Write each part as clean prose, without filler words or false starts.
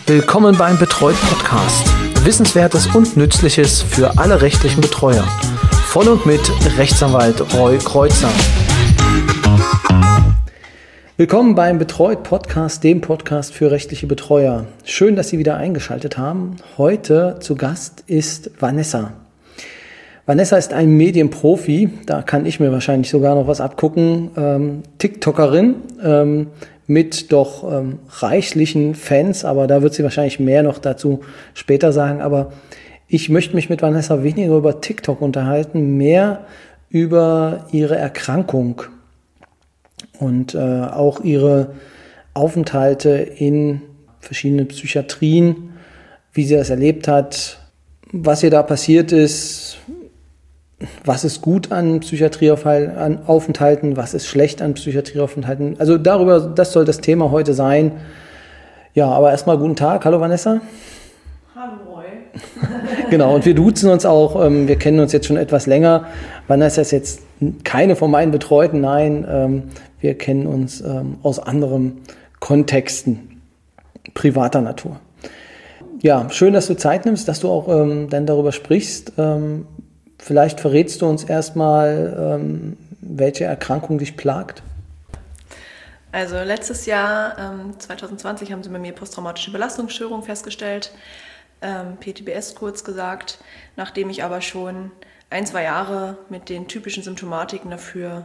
Willkommen beim Betreut Podcast. Wissenswertes und Nützliches für alle rechtlichen Betreuer. Von und mit Rechtsanwalt Roy Kreuzer. Willkommen beim Betreut Podcast, dem Podcast für rechtliche Betreuer. Schön, dass Sie wieder eingeschaltet haben. Heute zu Gast ist Vanessa. Vanessa ist ein Medienprofi, da kann ich mir wahrscheinlich sogar noch was abgucken. TikTokerin mit doch reichlichen Fans, aber da wird sie wahrscheinlich mehr noch dazu später sagen. Aber ich möchte mich mit Vanessa weniger über TikTok unterhalten, mehr über ihre Erkrankung und auch ihre Aufenthalte in verschiedenen Psychiatrien, wie sie das erlebt hat, was ihr da passiert ist, was ist gut an Psychiatrieaufenthalten, was ist schlecht an Psychiatrieaufenthalten. Also das soll das Thema heute sein. Ja, aber erstmal guten Tag. Hallo Vanessa. Hallo Roy. Genau, und wir duzen uns auch. Wir kennen uns jetzt schon etwas länger. Vanessa ist jetzt keine von meinen Betreuten, nein. Wir kennen uns aus anderen Kontexten, privater Natur. Ja, schön, dass du Zeit nimmst, dass du auch dann darüber sprichst. Vielleicht verrätst du uns erstmal, welche Erkrankung dich plagt? Also letztes Jahr, 2020, haben sie bei mir posttraumatische Belastungsstörung festgestellt, PTBS kurz gesagt, nachdem ich aber schon 1-2 Jahre mit den typischen Symptomatiken dafür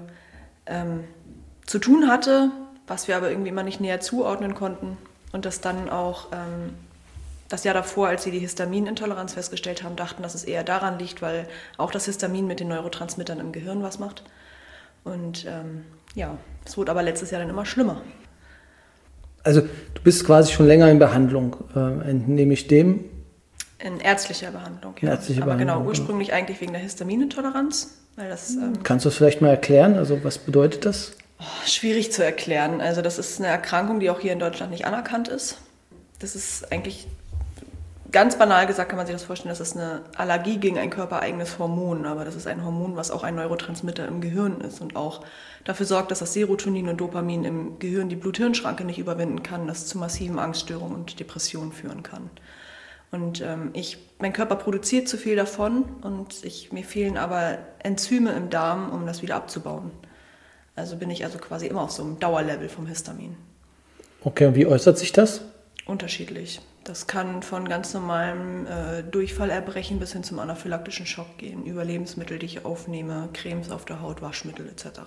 zu tun hatte, was wir aber irgendwie immer nicht näher zuordnen konnten und das dann auch das Jahr davor, als sie die Histaminintoleranz festgestellt haben, dachten, dass es eher daran liegt, weil auch das Histamin mit den Neurotransmittern im Gehirn was macht. Und es wurde aber letztes Jahr dann immer schlimmer. Also du bist quasi schon länger in Behandlung, entnehme ich dem? In ärztlicher Behandlung, ja. Ärztliche aber Behandlung, genau, ursprünglich eigentlich wegen der Histaminintoleranz. Weil das, kannst du es vielleicht mal erklären? Also was bedeutet das? Schwierig zu erklären. Also das ist eine Erkrankung, die auch hier in Deutschland nicht anerkannt ist. Das ist eigentlich... Ganz banal gesagt kann man sich das vorstellen, das ist eine Allergie gegen ein körpereigenes Hormon, aber das ist ein Hormon, was auch ein Neurotransmitter im Gehirn ist und auch dafür sorgt, dass das Serotonin und Dopamin im Gehirn die Blut-Hirn-Schranke nicht überwinden kann, das zu massiven Angststörungen und Depressionen führen kann. Und mein Körper produziert zu viel davon und mir fehlen aber Enzyme im Darm, um das wieder abzubauen. Also bin ich quasi immer auf so einem Dauerlevel vom Histamin. Okay, und wie äußert sich das? Unterschiedlich. Das kann von ganz normalem Durchfallerbrechen bis hin zum anaphylaktischen Schock gehen, über Lebensmittel, die ich aufnehme, Cremes auf der Haut, Waschmittel etc.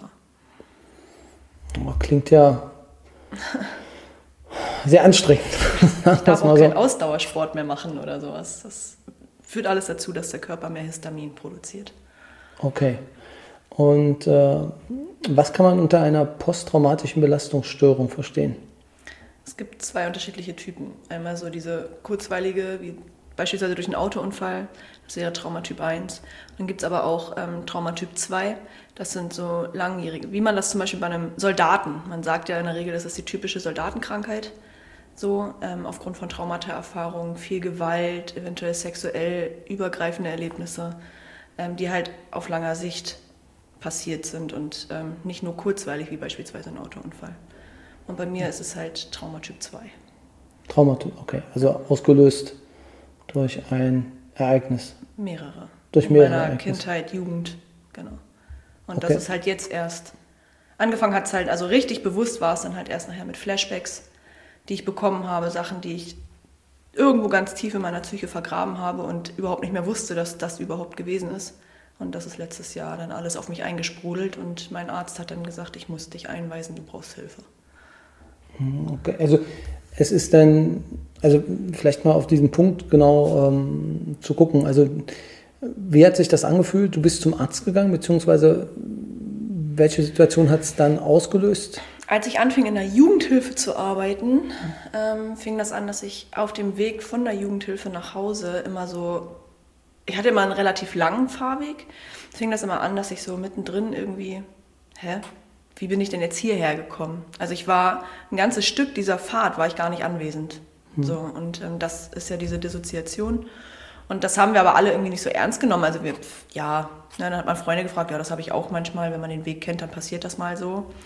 Klingt ja sehr anstrengend. Ich darf auch keinen Ausdauersport mehr machen oder sowas. Das führt alles dazu, dass der Körper mehr Histamin produziert. Okay. Und was kann man unter einer posttraumatischen Belastungsstörung verstehen? Es gibt 2 unterschiedliche Typen. Einmal so diese kurzweilige, wie beispielsweise durch einen Autounfall, das wäre Traumatyp 1. Dann gibt es aber auch Traumatyp 2, das sind so langjährige, wie man das zum Beispiel bei einem Soldaten, man sagt ja in der Regel, das ist die typische Soldatenkrankheit, so aufgrund von Traumata-Erfahrungen, viel Gewalt, eventuell sexuell übergreifende Erlebnisse, die halt auf langer Sicht passiert sind und nicht nur kurzweilig, wie beispielsweise ein Autounfall. Und bei mir ist es halt Traumatyp 2. Traumatyp, okay. Also ausgelöst durch ein Ereignis. Mehrere. Durch mehrere In meiner Ereignisse. Kindheit, Jugend, genau. Und okay. Das ist halt jetzt erst, angefangen hat es halt, also richtig bewusst war es dann halt erst nachher mit Flashbacks, die ich bekommen habe, Sachen, die ich irgendwo ganz tief in meiner Psyche vergraben habe und überhaupt nicht mehr wusste, dass das überhaupt gewesen ist. Und das ist letztes Jahr dann alles auf mich eingesprudelt und mein Arzt hat dann gesagt, ich muss dich einweisen, du brauchst Hilfe. Okay, also es ist dann, also vielleicht mal auf diesen Punkt genau zu gucken, also wie hat sich das angefühlt? Du bist zum Arzt gegangen, beziehungsweise welche Situation hat es dann ausgelöst? Als ich anfing in der Jugendhilfe zu arbeiten, fing das an, dass ich auf dem Weg von der Jugendhilfe nach Hause ich hatte immer einen relativ langen Fahrweg, fing das immer an, dass ich so mittendrin irgendwie, wie bin ich denn jetzt hierher gekommen? Also ich war ein ganzes Stück dieser Fahrt, war ich gar nicht anwesend. So, und das ist ja diese Dissoziation. Und das haben wir aber alle irgendwie nicht so ernst genommen. Also dann hat man Freunde gefragt, ja, das habe ich auch manchmal, wenn man den Weg kennt, dann passiert das mal so.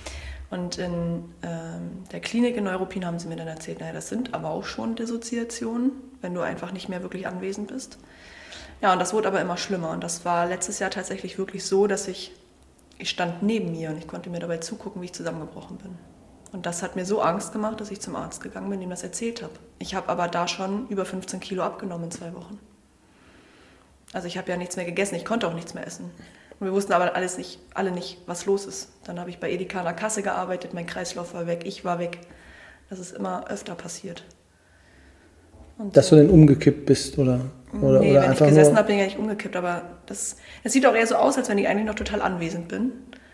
Und in der Klinik in Neuruppin haben sie mir dann erzählt, naja, das sind aber auch schon Dissoziationen, wenn du einfach nicht mehr wirklich anwesend bist. Ja, und das wurde aber immer schlimmer. Und das war letztes Jahr tatsächlich wirklich so, dass ich stand neben mir und ich konnte mir dabei zugucken, wie ich zusammengebrochen bin. Und das hat mir so Angst gemacht, dass ich zum Arzt gegangen bin, dem das erzählt habe. Ich habe aber da schon über 15 Kilo abgenommen in 2 Wochen. Also ich habe ja nichts mehr gegessen, ich konnte auch nichts mehr essen. Und wir wussten aber alle nicht, was los ist. Dann habe ich bei Edeka an der Kasse gearbeitet, mein Kreislauf war weg, ich war weg. Das ist immer öfter passiert. Und dass du denn umgekippt bist oder nee, oder wenn einfach ich gesessen nur... habe, bin ich ja nicht umgekippt. Aber es sieht auch eher so aus, als wenn ich eigentlich noch total anwesend bin.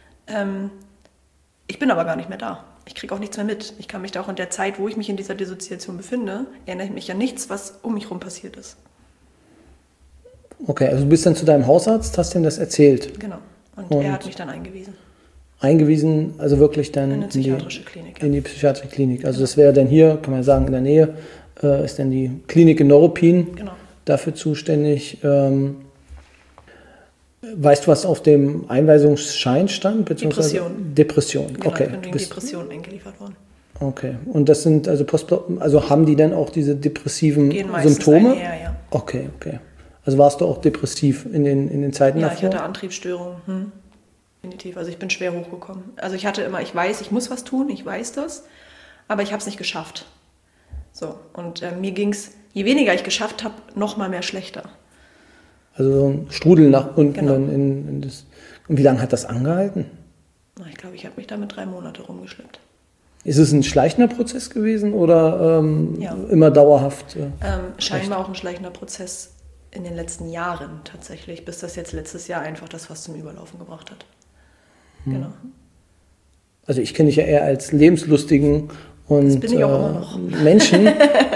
Ich bin aber gar nicht mehr da. Ich kriege auch nichts mehr mit. Ich kann mich da auch in der Zeit, wo ich mich in dieser Dissoziation befinde, erinnere ich mich an nichts, was um mich herum passiert ist. Okay, also du bist dann zu deinem Hausarzt, hast ihm das erzählt. Genau. Und Und er hat mich dann eingewiesen. Eingewiesen, also wirklich dann In eine psychiatrische Klinik. in die psychiatrische Klinik. Also das wäre dann hier, kann man sagen, in der Nähe, ist dann die Klinik in Neuruppin Genau. dafür zuständig. Weißt du, was auf dem Einweisungsschein stand? Depression. Depression, Genau, okay. ich bin wegen Depressionen eingeliefert worden. Okay. Und das sind also haben die dann auch diese depressiven Gehen meistens Symptome? einher, ja. Okay. Also warst du auch depressiv in den Zeiten Ja, davor? ich hatte Antriebsstörungen. Definitiv. Also ich bin schwer hochgekommen. Also ich hatte immer, ich weiß, ich muss was tun, ich weiß das, aber ich habe es nicht geschafft. So, und mir ging es, je weniger ich geschafft habe, noch mal mehr schlechter. Also so ein Strudel nach unten Genau. dann in das. Und wie lange hat das angehalten? Na, ich glaube, ich habe mich damit 3 Monate rumgeschleppt. Ist es ein schleichender Prozess gewesen oder Ja. immer dauerhaft? Scheinbar auch ein schleichender Prozess in den letzten Jahren tatsächlich, bis das jetzt letztes Jahr einfach das fast zum Überlaufen gebracht hat. Genau. Also ich kenne dich ja eher als lebenslustigen und Das bin ich auch immer noch. Menschen,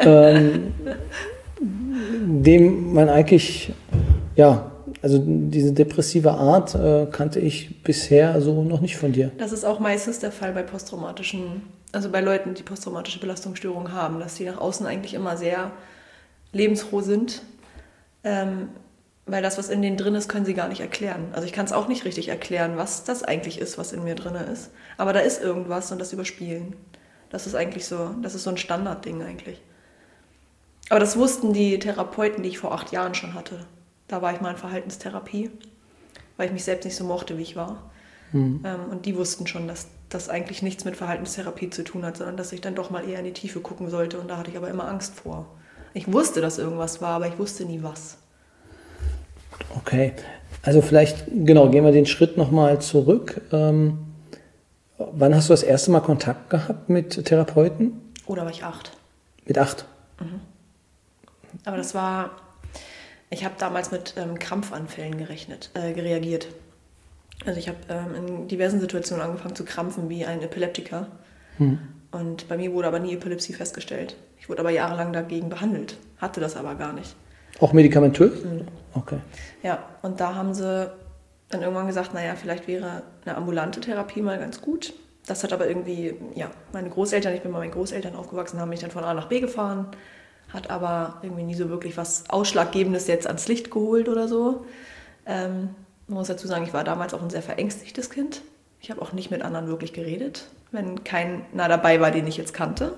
dem man eigentlich, ja, also diese depressive Art kannte ich bisher so noch nicht von dir. Das ist auch meistens der Fall bei also bei Leuten, die posttraumatische Belastungsstörungen haben, dass die nach außen eigentlich immer sehr lebensfroh sind, weil das, was in denen drin ist, können sie gar nicht erklären. Also ich kann es auch nicht richtig erklären, was das eigentlich ist, was in mir drin ist. Aber da ist irgendwas und das überspielen. Das ist eigentlich so, das ist so ein Standardding eigentlich. Aber das wussten die Therapeuten, die ich vor 8 Jahren schon hatte. Da war ich mal in Verhaltenstherapie, weil ich mich selbst nicht so mochte, wie ich war. Und die wussten schon, dass das eigentlich nichts mit Verhaltenstherapie zu tun hat, sondern dass ich dann doch mal eher in die Tiefe gucken sollte. Und da hatte ich aber immer Angst vor. Ich wusste, dass irgendwas war, aber ich wusste nie was. Okay, also vielleicht, genau, gehen wir den Schritt nochmal zurück. Wann hast du das erste Mal Kontakt gehabt mit Therapeuten? Oder war ich 8? Mit 8? Aber ich habe damals mit Krampfanfällen reagiert. Also ich habe in diversen Situationen angefangen zu krampfen wie ein Epileptiker. Und bei mir wurde aber nie Epilepsie festgestellt. Ich wurde aber jahrelang dagegen behandelt, hatte das aber gar nicht. Auch medikamentös? Okay. Ja, und da haben sie dann irgendwann gesagt, naja, vielleicht wäre eine ambulante Therapie mal ganz gut. Das hat aber irgendwie, ja, ich bin bei meinen Großeltern aufgewachsen, haben mich dann von A nach B gefahren, hat aber irgendwie nie so wirklich was Ausschlaggebendes jetzt ans Licht geholt oder so. Man muss dazu sagen, ich war damals auch ein sehr verängstigtes Kind. Ich habe auch nicht mit anderen wirklich geredet, wenn keiner dabei war, den ich jetzt kannte.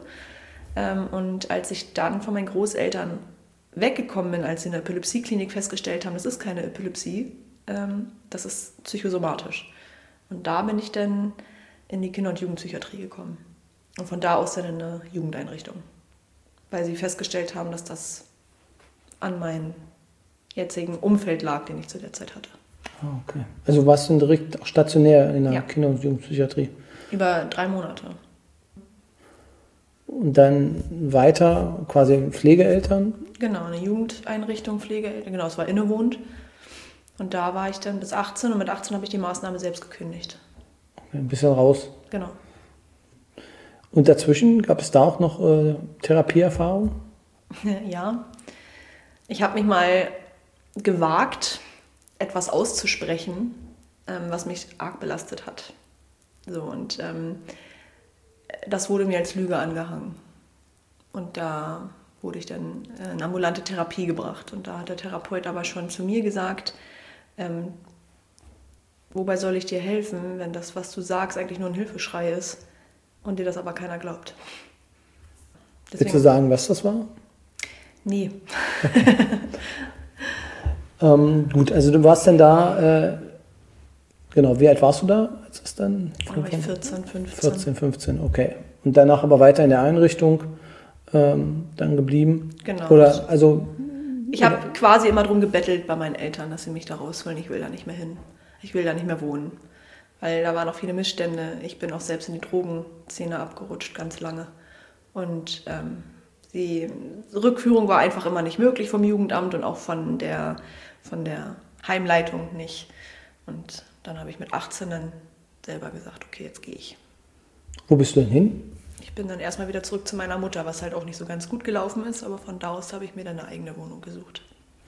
Und als ich dann von meinen Großeltern weggekommen bin, als sie in der Epilepsieklinik festgestellt haben, das ist keine Epilepsie, das ist psychosomatisch. Und da bin ich dann in die Kinder- und Jugendpsychiatrie gekommen. Und von da aus dann in eine Jugendeinrichtung. Weil sie festgestellt haben, dass das an meinem jetzigen Umfeld lag, den ich zu der Zeit hatte. Okay. Also warst du direkt auch stationär in der Ja. Kinder- und Jugendpsychiatrie? Über 3 Monate. Und dann weiter quasi Pflegeeltern? Genau, eine Jugendeinrichtung, Pflegeeltern, genau, es war innewohnt. Und da war ich dann bis 18 und mit 18 habe ich die Maßnahme selbst gekündigt. Okay, ein bisschen raus. Genau. Und dazwischen gab es da auch noch Therapieerfahrung? Ja, ich habe mich mal gewagt, etwas auszusprechen, was mich arg belastet hat. So, und das wurde mir als Lüge angehangen. Und da wurde ich dann in ambulante Therapie gebracht. Und da hat der Therapeut aber schon zu mir gesagt, wobei soll ich dir helfen, wenn das, was du sagst, eigentlich nur ein Hilfeschrei ist? und dir das aber keiner glaubt. Willst du sagen, was das war? Nee. Gut, also du warst dann da, genau, wie alt warst du da? Als es dann Da war ich 14, 15. 14, 15, okay. Und danach aber weiter in der Einrichtung dann geblieben? Genau. Oder, also... Ich habe quasi immer darum gebettelt bei meinen Eltern, dass sie mich da rausholen. Ich will da nicht mehr hin. Ich will da nicht mehr wohnen. Weil da waren auch viele Missstände. Ich bin auch selbst in die Drogenszene abgerutscht, ganz lange. Und die Rückführung war einfach immer nicht möglich vom Jugendamt und auch von der Heimleitung nicht. Und dann habe ich mit 18 dann selber gesagt, okay, jetzt gehe ich. Wo bist du denn hin? Ich bin dann erstmal wieder zurück zu meiner Mutter, was halt auch nicht so ganz gut gelaufen ist, aber von da aus habe ich mir dann eine eigene Wohnung gesucht.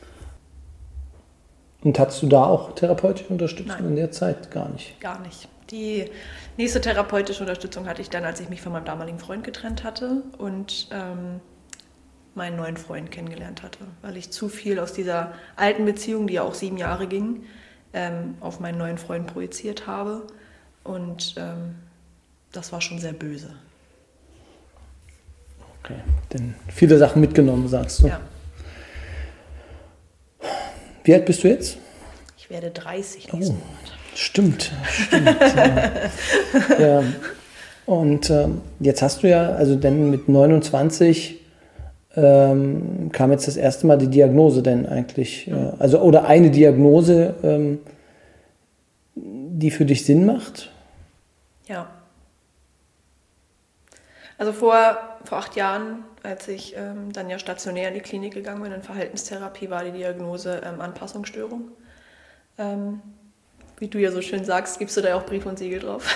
Und hattest du da auch therapeutische Unterstützung? Nein. In der Zeit? Gar nicht. Gar nicht. Die nächste therapeutische Unterstützung hatte ich dann, als ich mich von meinem damaligen Freund getrennt hatte und meinen neuen Freund kennengelernt hatte, weil ich zu viel aus dieser alten Beziehung, die ja auch 7 Jahre ging, auf meinen neuen Freund projiziert habe und das war schon sehr böse. Okay, denn viele Sachen mitgenommen, sagst du. Ja. Wie alt bist du jetzt? Ich werde 30 nächsten Monat. Stimmt. Ja. Und jetzt hast du ja, also dann mit 29 kam jetzt das erste Mal die Diagnose denn eigentlich, also oder eine Diagnose, die für dich Sinn macht? Ja. Also vor 8 Jahren, als ich dann ja stationär in die Klinik gegangen bin, in Verhaltenstherapie, war die Diagnose Anpassungsstörung. Wie du ja so schön sagst, gibst du da auch Brief und Siegel drauf.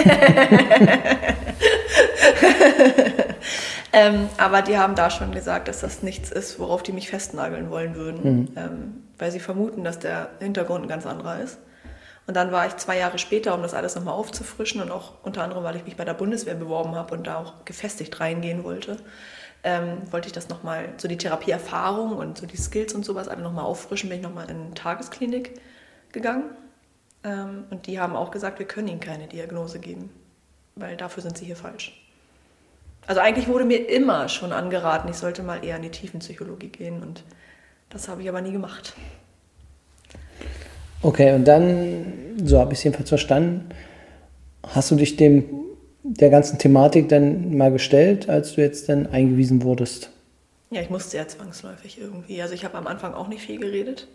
Aber die haben da schon gesagt, dass das nichts ist, worauf die mich festnageln wollen würden, weil sie vermuten, dass der Hintergrund ein ganz anderer ist. Und dann war ich 2 Jahre später, um das alles nochmal aufzufrischen und auch unter anderem, weil ich mich bei der Bundeswehr beworben habe und da auch gefestigt reingehen wollte, wollte ich das nochmal, so die Therapieerfahrung und so die Skills und sowas alle nochmal auffrischen, bin ich nochmal in eine Tagesklinik gegangen. Und die haben auch gesagt, wir können Ihnen keine Diagnose geben, weil dafür sind Sie hier falsch. Also eigentlich wurde mir immer schon angeraten, ich sollte mal eher in die Tiefenpsychologie gehen und das habe ich aber nie gemacht. Okay, und dann, so habe ich es jedenfalls verstanden, hast du dich der ganzen Thematik dann mal gestellt, als du jetzt dann eingewiesen wurdest? Ja, ich musste ja zwangsläufig irgendwie. Also ich habe am Anfang auch nicht viel geredet.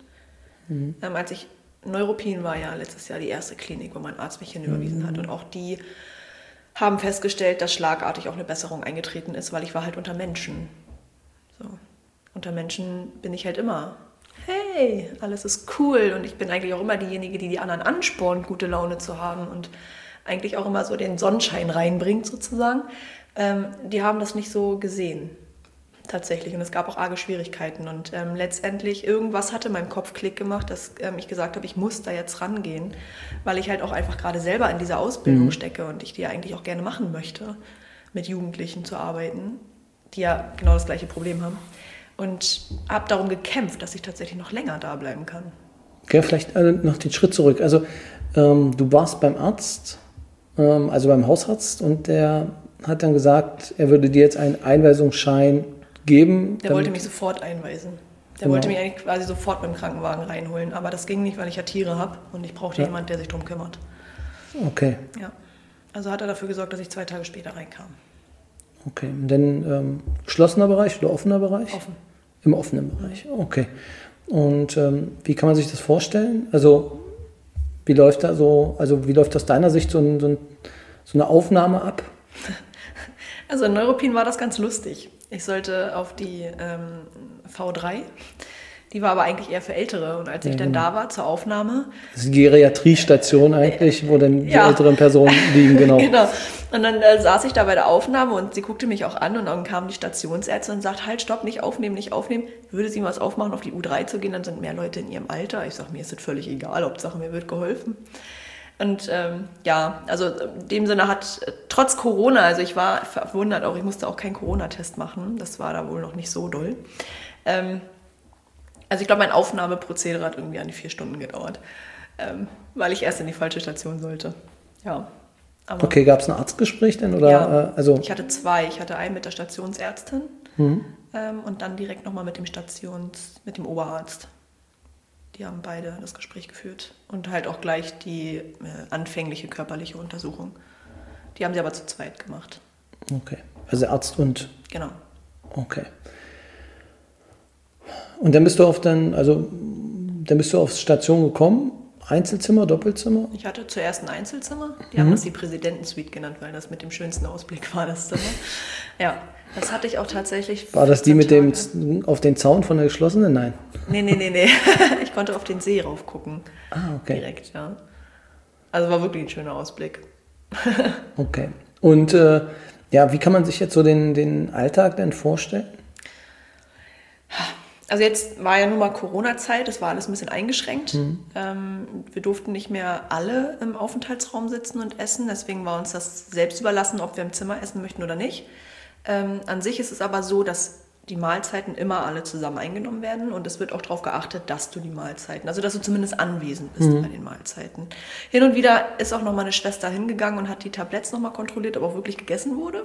Neuruppin war ja letztes Jahr die erste Klinik, wo mein Arzt mich hinüberwiesen hat und auch die haben festgestellt, dass schlagartig auch eine Besserung eingetreten ist, weil ich war halt unter Menschen. So. Unter Menschen bin ich halt immer, hey, alles ist cool und ich bin eigentlich auch immer diejenige, die anderen anspornt, gute Laune zu haben und eigentlich auch immer so den Sonnenschein reinbringt sozusagen. Die haben das nicht so gesehen, tatsächlich. Und es gab auch arge Schwierigkeiten und letztendlich irgendwas hatte in meinem Kopf Klick gemacht, dass ich gesagt habe, ich muss da jetzt rangehen, weil ich halt auch einfach gerade selber in dieser Ausbildung stecke und ich die ja eigentlich auch gerne machen möchte, mit Jugendlichen zu arbeiten, die ja genau das gleiche Problem haben. Und habe darum gekämpft, dass ich tatsächlich noch länger da bleiben kann. Okay, vielleicht noch den Schritt zurück. Also du warst beim Arzt, also beim Hausarzt und der hat dann gesagt, er würde dir jetzt einen Einweisungsschein geben. Der wollte mich sofort einweisen. Der wollte mich eigentlich quasi sofort mit dem Krankenwagen reinholen. Aber das ging nicht, weil ich ja Tiere habe und ich brauchte jemanden, der sich darum kümmert. Okay. Ja. Also hat er dafür gesorgt, dass ich 2 Tage später reinkam. Okay, und dann geschlossener Bereich oder offener Bereich? Offen. Im offenen Bereich, okay. Und wie kann man sich das vorstellen? Also wie läuft da so, also wie läuft aus deiner Sicht so eine Aufnahme ab? Also in Neuruppin war das ganz lustig. Ich sollte auf die V3, die war aber eigentlich eher für Ältere. Und als ich dann da war zur Aufnahme... Das ist die Geriatriestation eigentlich, wo dann die älteren Personen liegen, genau. Genau. Und dann saß ich da bei der Aufnahme und sie guckte mich auch an und dann kam die Stationsärztin und sagt, halt, stopp, nicht aufnehmen, nicht aufnehmen. Würde sie was aufmachen, auf die U3 zu gehen, dann sind mehr Leute in ihrem Alter. Ich sage, mir ist das völlig egal, Hauptsache mir wird geholfen. Und also in dem Sinne hat trotz Corona, also ich war verwundert auch, ich musste auch keinen Corona-Test machen, das war da wohl noch nicht so doll. Also ich glaube, mein Aufnahmeprozedere hat irgendwie an die 4 Stunden gedauert, weil ich erst in die falsche Station sollte. Ja, Aber Okay, gab es ein Arztgespräch denn? Oder, ja, also, ich hatte 2. Ich hatte einen mit der Stationsärztin und dann direkt nochmal mit mit dem Oberarzt. Die haben beide das Gespräch geführt und halt auch gleich die anfängliche körperliche Untersuchung. Die haben sie aber zu zweit gemacht. okay. Also Arzt und, Genau. okay. Und dann bist du auf Station gekommen? Einzelzimmer, Doppelzimmer? Ich hatte zuerst ein Einzelzimmer. Die haben das die Präsidentensuite genannt, weil das mit dem schönsten Ausblick war, das Zimmer. Ja, das hatte ich auch tatsächlich. War das die 14 mit Tage. dem auf den Zaun von der geschlossenen? Nein. Nee. Ich konnte auf den See rauf gucken. Ah, okay. Direkt, ja. Also war wirklich ein schöner Ausblick. Okay. Und ja, wie kann man sich jetzt so den Alltag denn vorstellen? Also jetzt war ja nun mal Corona-Zeit, das war alles ein bisschen eingeschränkt. Wir durften nicht mehr alle im Aufenthaltsraum sitzen und essen, deswegen war uns das selbst überlassen, ob wir im Zimmer essen möchten oder nicht. An sich ist es aber so, dass die Mahlzeiten immer alle zusammen eingenommen werden und es wird auch darauf geachtet, dass du die Mahlzeiten, also dass du zumindest anwesend bist bei den Mahlzeiten. Hin und wieder ist auch noch mal eine Schwester hingegangen und hat die Tabletts noch mal kontrolliert, ob auch wirklich gegessen wurde.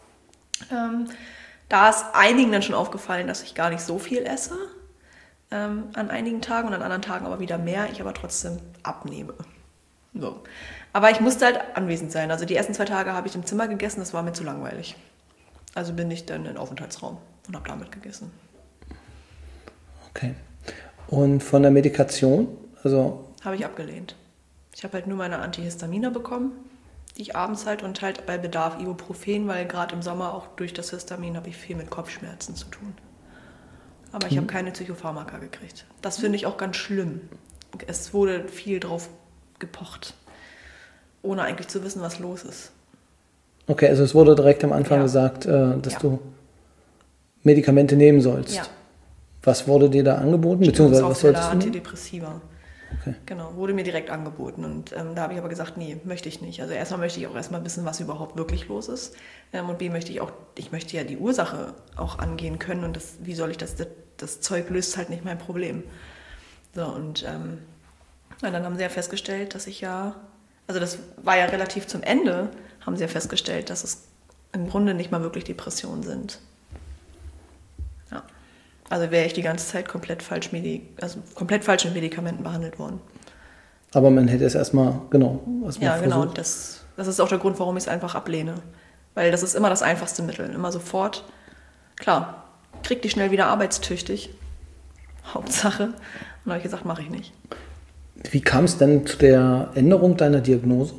Da ist einigen dann schon aufgefallen, dass ich gar nicht so viel esse an einigen Tagen und an anderen Tagen aber wieder mehr, ich aber trotzdem abnehme. So. Aber ich musste halt anwesend sein. Also die ersten 2 Tage habe ich im Zimmer gegessen, das war mir zu langweilig. Also bin ich dann in den Aufenthaltsraum und habe damit gegessen. Okay. Und von der Medikation? Also, Habe ich abgelehnt. Ich habe halt nur meine Antihistaminer bekommen, die ich abends halt und halt bei Bedarf Ibuprofen, weil gerade im Sommer auch durch das Histamin habe ich viel mit Kopfschmerzen zu tun. Aber ich habe keine Psychopharmaka gekriegt. Das finde ich auch ganz schlimm. Es wurde viel drauf gepocht, ohne eigentlich zu wissen, was los ist. okay, also es wurde direkt am Anfang Ja. gesagt, dass Ja. du Medikamente nehmen sollst. Ja. Was wurde dir da angeboten? Beziehungsweise was solltest du nehmen? Antidepressiva. Okay. Genau, wurde mir direkt angeboten und da habe ich aber gesagt, nee, möchte ich nicht. Also erstmal möchte ich auch erstmal wissen, was überhaupt wirklich los ist und B möchte ich möchte ja die Ursache auch angehen können und wie soll ich das Zeug löst halt nicht mein Problem. So und dann haben sie ja festgestellt, dass also das war ja relativ zum Ende, haben sie ja festgestellt, dass es im Grunde nicht mal wirklich Depressionen sind. Ja. Also wäre ich die ganze Zeit komplett falsch mit Medikamenten behandelt worden. Aber man hätte es erstmal, Ja, genau. versucht. Und das ist auch der Grund, warum ich es einfach ablehne. Weil das ist immer das einfachste Mittel. Immer sofort. Klar, krieg die schnell wieder arbeitstüchtig. Hauptsache. Und da habe ich gesagt, mache ich nicht. Wie kam es denn zu der Änderung deiner Diagnose?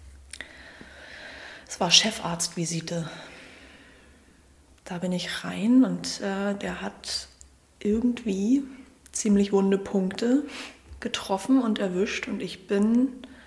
Es war Chefarztvisite. Da bin ich rein und der hat irgendwie ziemlich wunde Punkte getroffen und erwischt und ich bin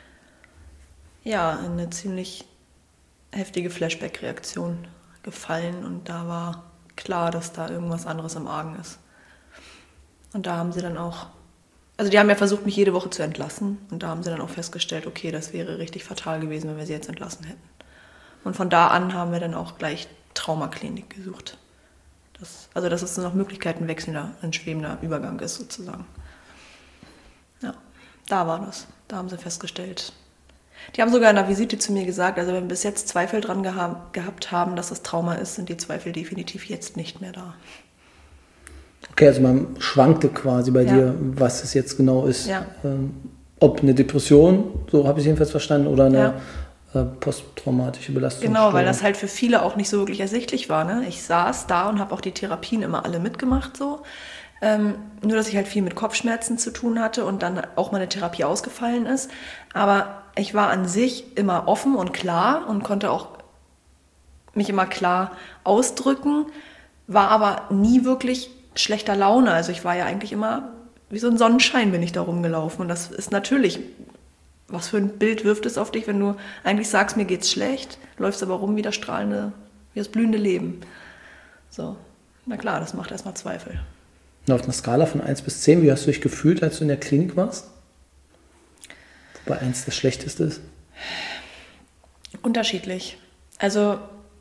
ja in eine ziemlich heftige Flashback-Reaktion gefallen und da war klar, dass da irgendwas anderes im Argen ist. Und da haben sie dann auch, also die haben ja versucht, mich jede Woche zu entlassen und da haben sie dann auch festgestellt, okay, das wäre richtig fatal gewesen, wenn wir sie jetzt entlassen hätten. Und von da an haben wir dann auch gleich Traumaklinik gesucht. Dass es noch Möglichkeitenwechselnder, ein schwebender Übergang ist sozusagen. Ja, da war das. Da haben sie festgestellt. Die haben sogar in der Visite zu mir gesagt, also wenn wir bis jetzt Zweifel dran gehabt haben, dass das Trauma ist, sind die Zweifel definitiv jetzt nicht mehr da. Okay, also man schwankte quasi bei Ja. dir, was es jetzt genau ist. Ja. Ob eine Depression, so habe ich es jedenfalls verstanden, oder eine Ja. posttraumatische Belastung. Genau, weil das halt für viele auch nicht so wirklich ersichtlich war. Ne? Ich saß da und habe auch die Therapien immer alle mitgemacht so. Nur, dass ich halt viel mit Kopfschmerzen zu tun hatte und dann auch meine Therapie ausgefallen ist. Aber ich war an sich immer offen und klar und konnte auch mich immer klar ausdrücken, war aber nie wirklich schlechter Laune. Also ich war ja eigentlich immer, wie so ein Sonnenschein bin ich da rumgelaufen. Und das ist natürlich, was für ein Bild wirft es auf dich, wenn du eigentlich sagst, mir geht's schlecht, läufst aber rum wie das strahlende, wie das blühende Leben. So, na klar, das macht erstmal Zweifel. Und auf einer Skala von 1 bis 10, wie hast du dich gefühlt, als du in der Klinik warst? Wobei 1 das Schlechteste ist. Unterschiedlich. Also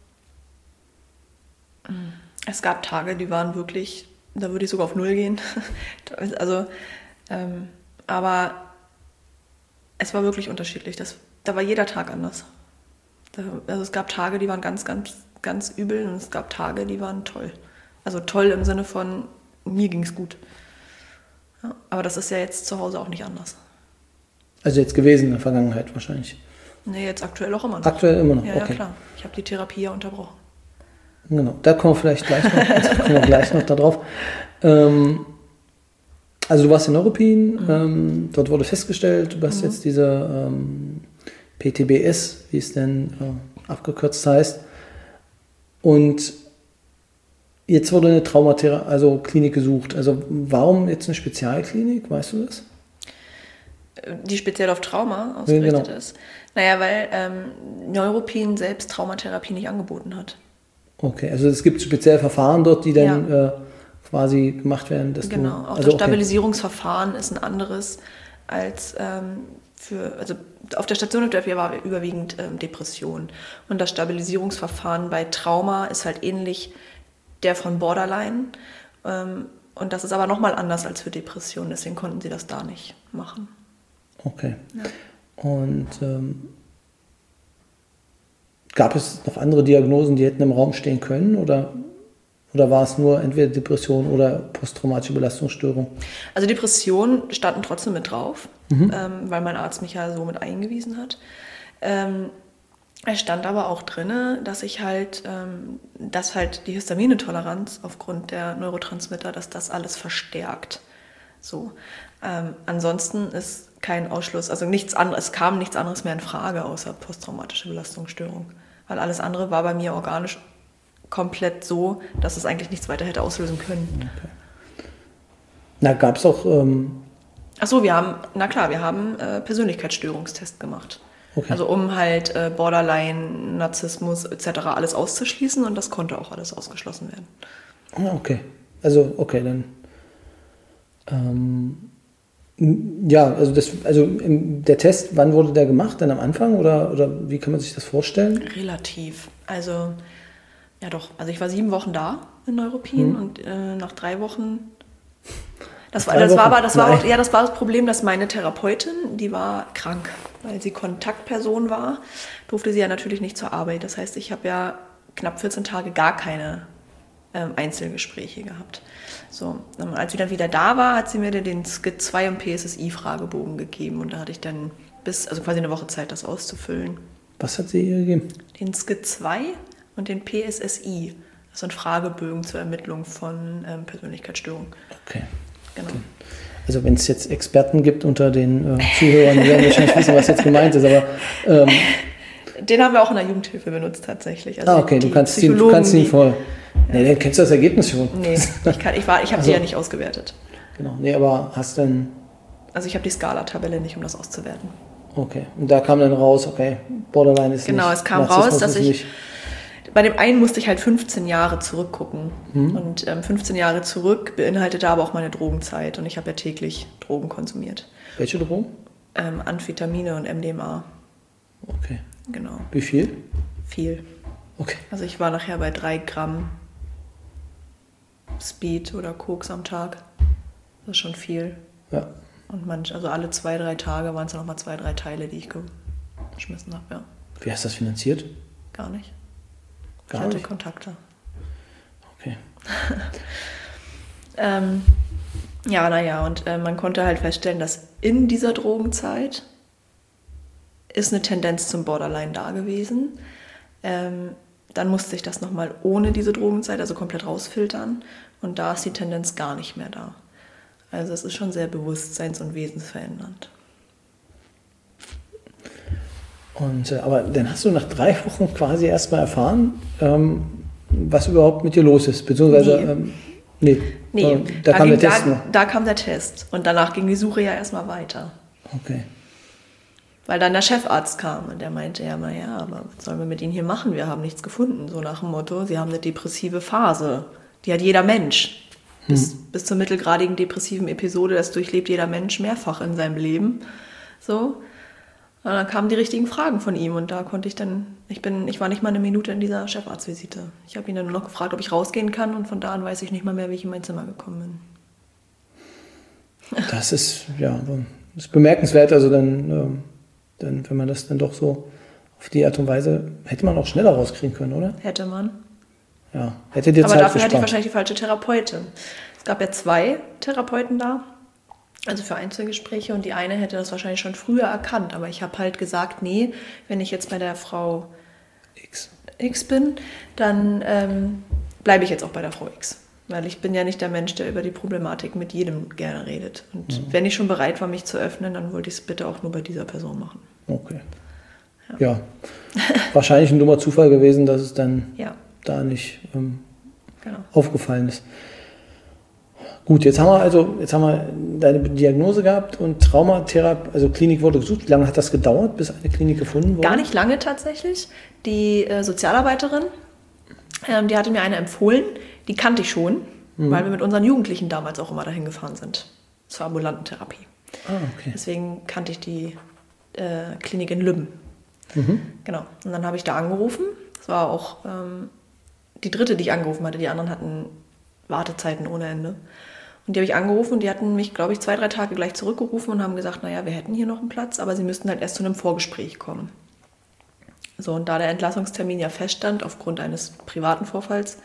es gab Tage, die waren wirklich, da würde ich sogar auf 0 gehen. Also, aber es war wirklich unterschiedlich. Da war jeder Tag anders. Also es gab Tage, die waren ganz, ganz, ganz übel und es gab Tage, die waren toll. Also toll im Sinne von, mir ging es gut. Ja, aber das ist ja jetzt zu Hause auch nicht anders. Also jetzt gewesen in der Vergangenheit wahrscheinlich. Nee, jetzt aktuell auch immer noch. Aktuell immer noch, ja, okay. Ja, klar. Ich habe die Therapie ja unterbrochen. Genau, da kommen wir vielleicht gleich noch darauf. Also du warst in Neuruppin, dort wurde festgestellt, du hast jetzt diese PTBS, wie es denn abgekürzt heißt. Und jetzt wurde eine Traumatherapie, also Klinik gesucht. Also warum jetzt eine Spezialklinik, weißt du das? Die speziell auf Trauma ausgerichtet ist. Naja, weil Neuruppin selbst Traumatherapie nicht angeboten hat. Okay, also es gibt spezielle Verfahren dort, die dann quasi gemacht werden. Dass genau, auch das Stabilisierungsverfahren ist ein anderes als also auf der Station war überwiegend Depression. Und das Stabilisierungsverfahren bei Trauma ist halt ähnlich der von Borderline. Und das ist aber nochmal anders als für Depression, deswegen konnten sie das da nicht machen. Okay. Ja. Und gab es noch andere Diagnosen, die hätten im Raum stehen können? Oder war es nur entweder Depression oder posttraumatische Belastungsstörung? Also Depressionen standen trotzdem mit drauf, weil mein Arzt mich ja so mit eingewiesen hat. Es stand aber auch drin, dass ich halt, dass halt die Histaminetoleranz aufgrund der Neurotransmitter, dass das alles verstärkt. So. Ansonsten ist kein Ausschluss, also nichts anderes, es kam nichts anderes mehr in Frage außer posttraumatische Belastungsstörung. Weil alles andere war bei mir organisch komplett so, dass es eigentlich nichts weiter hätte auslösen können. Okay. Na, gab es auch... Achso, wir haben Persönlichkeitsstörungstest gemacht. Okay. Also um halt Borderline, Narzissmus etc. alles auszuschließen und das konnte auch alles ausgeschlossen werden. Okay, also okay, dann... der Test, wann wurde der gemacht? Dann am Anfang oder wie kann man sich das vorstellen? Relativ. Also, ja doch. Also ich war 7 Wochen da in Neuruppin und nach 3 Wochen... Das war das Problem, dass meine Therapeutin, die war krank, weil sie Kontaktperson war, durfte sie ja natürlich nicht zur Arbeit. Das heißt, ich habe ja knapp 14 Tage gar keine Einzelgespräche gehabt. So, als sie dann wieder da war, hat sie mir den SCID 2 und PSSI-Fragebogen gegeben und da hatte ich dann quasi eine Woche Zeit, das auszufüllen. Was hat sie ihr gegeben? Den SCID 2 und den PSSI. Das sind Fragebögen zur Ermittlung von Persönlichkeitsstörungen. Okay. Genau. Okay. Also wenn es jetzt Experten gibt unter den Zuhörern, die werden wahrscheinlich wissen, was jetzt gemeint ist, aber... den haben wir auch in der Jugendhilfe benutzt tatsächlich. Also okay, du kannst ihn voll... Nee, dann kennst du das Ergebnis schon. Nee, ich habe die ja nicht ausgewertet. Genau, nee, aber hast dann... Also ich habe die Skala-Tabelle nicht, um das auszuwerten. Okay, und da kam dann raus, okay, Borderline ist genau, nicht... Es kam raus, dass ich... Bei dem einen musste ich halt 15 Jahre zurückgucken. Und 15 Jahre zurück beinhaltete aber auch meine Drogenzeit. Und ich habe ja täglich Drogen konsumiert. Welche Drogen? Amphetamine und MDMA. Okay. Genau. Wie viel? Viel. Okay. Also ich war nachher bei 3 Gramm Speed oder Koks am Tag. Das ist schon viel. Ja. Und also alle 2-3 Tage waren es nochmal 2-3 Teile, die ich geschmissen habe, ja. Wie hast du das finanziert? Gar nicht. Ich hatte Kontakte. Okay. Und man konnte halt feststellen, dass in dieser Drogenzeit ist eine Tendenz zum Borderline da gewesen. Dann musste ich das nochmal ohne diese Drogenzeit, also komplett rausfiltern. Und da ist die Tendenz gar nicht mehr da. Also es ist schon sehr bewusstseins- und wesensverändernd. Aber dann hast du nach 3 Wochen quasi erstmal erfahren, was überhaupt mit dir los ist. Beziehungsweise, nee. Da kam der Test noch. Da kam der Test. Und danach ging die Suche ja erstmal weiter. Okay. Weil dann der Chefarzt kam und der meinte ja, aber was sollen wir mit Ihnen hier machen? Wir haben nichts gefunden. So nach dem Motto, Sie haben eine depressive Phase. Die hat jeder Mensch. Bis zur mittelgradigen depressiven Episode, das durchlebt jeder Mensch mehrfach in seinem Leben. So. Und dann kamen die richtigen Fragen von ihm und da konnte ich dann, ich war nicht mal eine Minute in dieser Chefarztvisite. Ich habe ihn dann nur noch gefragt, ob ich rausgehen kann und von da an weiß ich nicht mal mehr, wie ich in mein Zimmer gekommen bin. Das ist bemerkenswert, also dann, wenn man das dann doch so Auf die Art und Weise hätte man auch schneller rauskriegen können, oder? Hätte man. Ja, hätte dir Aber Zeit dafür hatte ich gespart. wahrscheinlich die falsche Therapeutin. Es gab ja 2 Therapeuten da, also für Einzelgespräche, und die eine hätte das wahrscheinlich schon früher erkannt. Aber ich habe halt gesagt, nee, wenn ich jetzt bei der Frau X bin, dann bleibe ich jetzt auch bei der Frau X. Weil ich bin ja nicht der Mensch, der über die Problematik mit jedem gerne redet. Und wenn ich schon bereit war, mich zu öffnen, dann wollte ich es bitte auch nur bei dieser Person machen. Okay. Ja. Wahrscheinlich ein dummer Zufall gewesen, dass es dann Ja, da nicht genau. aufgefallen ist. Gut, jetzt haben wir deine Diagnose gehabt und Traumatherapie, also Klinik wurde gesucht. Wie lange hat das gedauert, bis eine Klinik gefunden wurde? Gar nicht lange tatsächlich. Die Sozialarbeiterin, die hatte mir eine empfohlen, die kannte ich schon, weil wir mit unseren Jugendlichen damals auch immer dahin gefahren sind, zur ambulanten Therapie. Ah, okay. Deswegen kannte ich die Klinik in Lübben. Genau. Und dann habe ich da angerufen. Das war auch die dritte, die ich angerufen hatte. Die anderen hatten Wartezeiten ohne Ende. Und die habe ich angerufen und die hatten mich, glaube ich, 2-3 Tage gleich zurückgerufen und haben gesagt, naja, wir hätten hier noch einen Platz, aber sie müssten halt erst zu einem Vorgespräch kommen. So, und da der Entlassungstermin ja feststand, aufgrund eines privaten Vorfalls,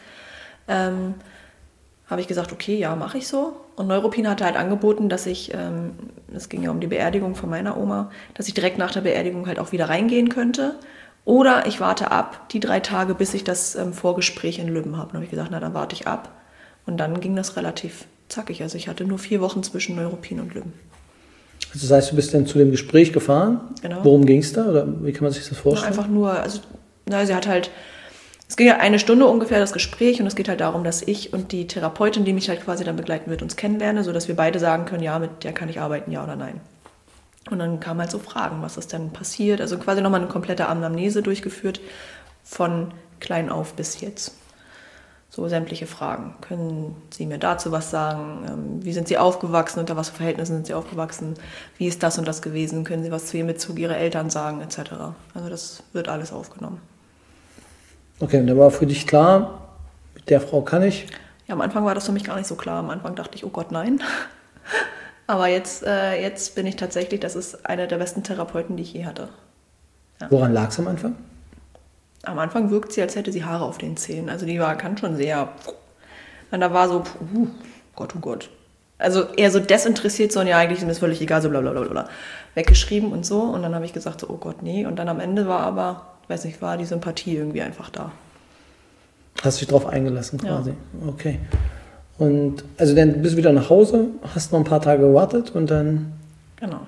habe ich gesagt, okay, ja, mache ich so. Und Neuruppin hatte halt angeboten, dass ich, es ging ja um die Beerdigung von meiner Oma, dass ich direkt nach der Beerdigung halt auch wieder reingehen könnte. Oder ich warte ab, die 3 Tage, bis ich das Vorgespräch in Lübben habe. Dann habe ich gesagt, na, dann warte ich ab. Und dann ging das relativ zackig. Also ich hatte nur 4 Wochen zwischen Neuruppin und Lübben. Also das heißt, du bist dann zu dem Gespräch gefahren. Genau. Worum ging es da? Oder wie kann man sich das Na, vorstellen? einfach nur, also sie hat halt, es ging ja 1 Stunde ungefähr das Gespräch und es geht halt darum, dass ich und die Therapeutin, die mich halt quasi dann begleiten wird, uns kennenlernen, sodass wir beide sagen können, ja, mit der kann ich arbeiten, ja oder nein. Und dann kamen halt so Fragen, was ist denn passiert. Also quasi nochmal eine komplette Anamnese durchgeführt, von klein auf bis jetzt. So sämtliche Fragen. Können Sie mir dazu was sagen? Wie sind Sie aufgewachsen? Unter was für Verhältnissen sind Sie aufgewachsen? Wie ist das und das gewesen? Können Sie was zu Ihrem Bezug Ihrer Eltern sagen? Etc. Also das wird alles aufgenommen. Okay, und dann war für dich klar, mit der Frau kann ich. Ja, am Anfang war das für mich gar nicht so klar. Am Anfang dachte ich, oh Gott, nein. Aber jetzt bin ich tatsächlich, das ist eine der besten Therapeuten, die ich je hatte. Ja. Woran lag es am Anfang? Am Anfang wirkt sie, als hätte sie Haare auf den Zähnen. Also die kann schon sehr... Und da war so, Gott, oh Gott. Also eher so desinteressiert, so, ja, eigentlich ist mir das völlig egal, so blablabla. Weggeschrieben und so. Und dann habe ich gesagt, so, oh Gott, nee. Und dann am Ende war aber, weiß nicht, war die Sympathie irgendwie einfach da. Hast du dich drauf eingelassen quasi? Ja. Okay. Und also dann bist du wieder nach Hause, hast noch ein paar Tage gewartet und dann... Genau.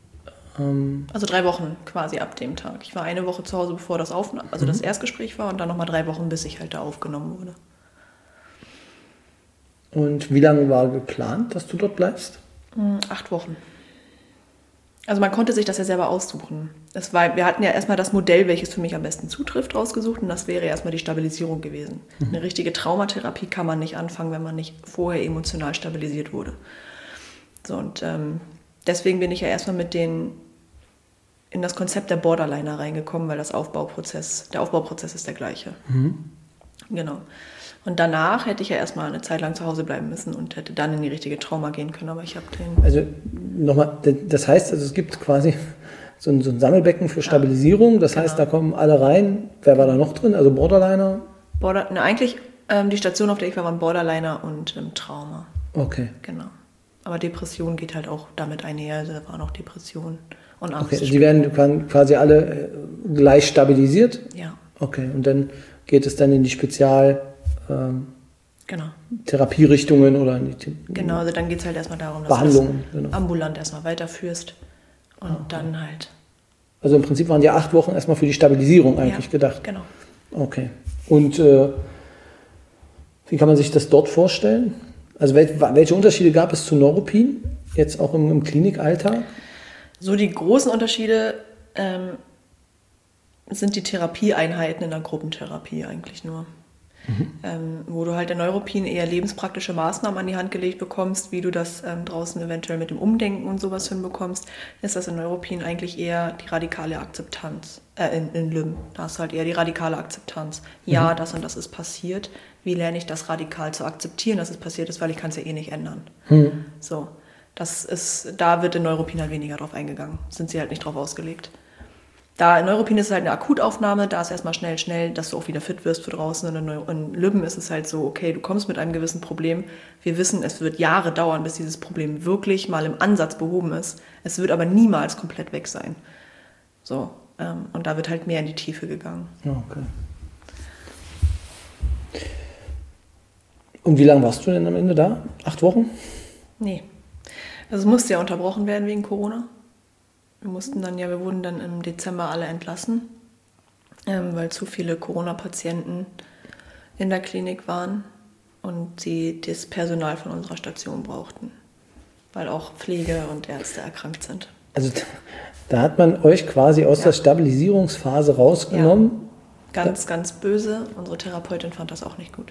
Also 3 Wochen quasi ab dem Tag. Ich war 1 Woche zu Hause, bevor das das Erstgespräch war und dann nochmal 3 Wochen, bis ich halt da aufgenommen wurde. Und wie lange war geplant, dass du dort bleibst? 8 Wochen. Also man konnte sich das ja selber aussuchen. Wir hatten ja erstmal das Modell, welches für mich am besten zutrifft, rausgesucht und das wäre erstmal die Stabilisierung gewesen. Eine richtige Traumatherapie kann man nicht anfangen, wenn man nicht vorher emotional stabilisiert wurde. So, und deswegen bin ich ja erstmal in das Konzept der Borderliner reingekommen, weil der Aufbauprozess ist der gleiche. Genau. Und danach hätte ich ja erstmal eine Zeit lang zu Hause bleiben müssen und hätte dann in die richtige Trauma gehen können, aber ich habe den... Also nochmal, das heißt, also es gibt quasi so ein Sammelbecken für Stabilisierung, das heißt, da kommen alle rein. Wer war da noch drin? Also Borderliner? Eigentlich die Station, auf der ich war, waren Borderliner und Trauma. Okay. Genau. Aber Depression geht halt auch damit einher, also da waren auch Depressionen und Angst. Okay, die werden quasi alle gleich stabilisiert? Ja. Okay, und dann geht es dann in die Genau. Therapierichtungen oder in die Genau, also dann geht es halt erstmal darum, dass Behandlungen, du das genau. ambulant erstmal weiterführst und dann halt... Also im Prinzip waren die 8 Wochen erstmal für die Stabilisierung eigentlich gedacht. Genau. Okay. Und wie kann man sich das dort vorstellen? Also welche Unterschiede gab es zu Neuruppin, jetzt auch im Klinikalltag? So die großen Unterschiede sind die Therapieeinheiten in der Gruppentherapie eigentlich nur. Wo du halt in Neuruppin eher lebenspraktische Maßnahmen an die Hand gelegt bekommst, wie du das draußen eventuell mit dem Umdenken und sowas hinbekommst, ist das in Neuruppin eigentlich eher die radikale Akzeptanz. In Lübben, da hast du halt eher die radikale Akzeptanz. Ja, das und das ist passiert. Wie lerne ich das radikal zu akzeptieren, dass es passiert ist, weil ich kann es ja eh nicht ändern. So, da wird in Neuruppin halt weniger drauf eingegangen. Sind sie halt nicht drauf ausgelegt. Da in Neuruppin ist es halt eine Akutaufnahme, da ist erstmal schnell, dass du auch wieder fit wirst für draußen. Und in Lübben ist es halt so, okay, du kommst mit einem gewissen Problem. Wir wissen, es wird Jahre dauern, bis dieses Problem wirklich mal im Ansatz behoben ist. Es wird aber niemals komplett weg sein. So, und da wird halt mehr in die Tiefe gegangen. Okay. Und wie lange warst du denn am Ende da? 8 Wochen? Nee. Also es musste ja unterbrochen werden wegen Corona. Wir wurden dann im Dezember alle entlassen, weil zu viele Corona-Patienten in der Klinik waren und sie das Personal von unserer Station brauchten, weil auch Pflege und Ärzte erkrankt sind. Also da hat man euch quasi aus der Stabilisierungsphase rausgenommen? Ja. Ganz böse. Unsere Therapeutin fand das auch nicht gut.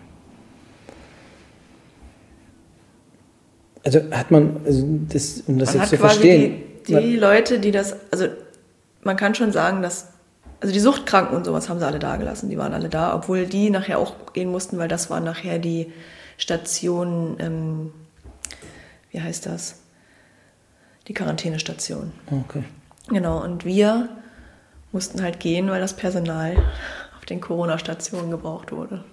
Also hat man, um das man jetzt hat zu quasi verstehen. Die Leute, die das, also man kann schon sagen, dass, also die Suchtkranken und sowas haben sie alle da gelassen, die waren alle da, obwohl die nachher auch gehen mussten, weil das war nachher die Station, wie heißt das? Die Quarantänestation. Okay. Genau, und wir mussten halt gehen, weil das Personal auf den Corona-Stationen gebraucht wurde.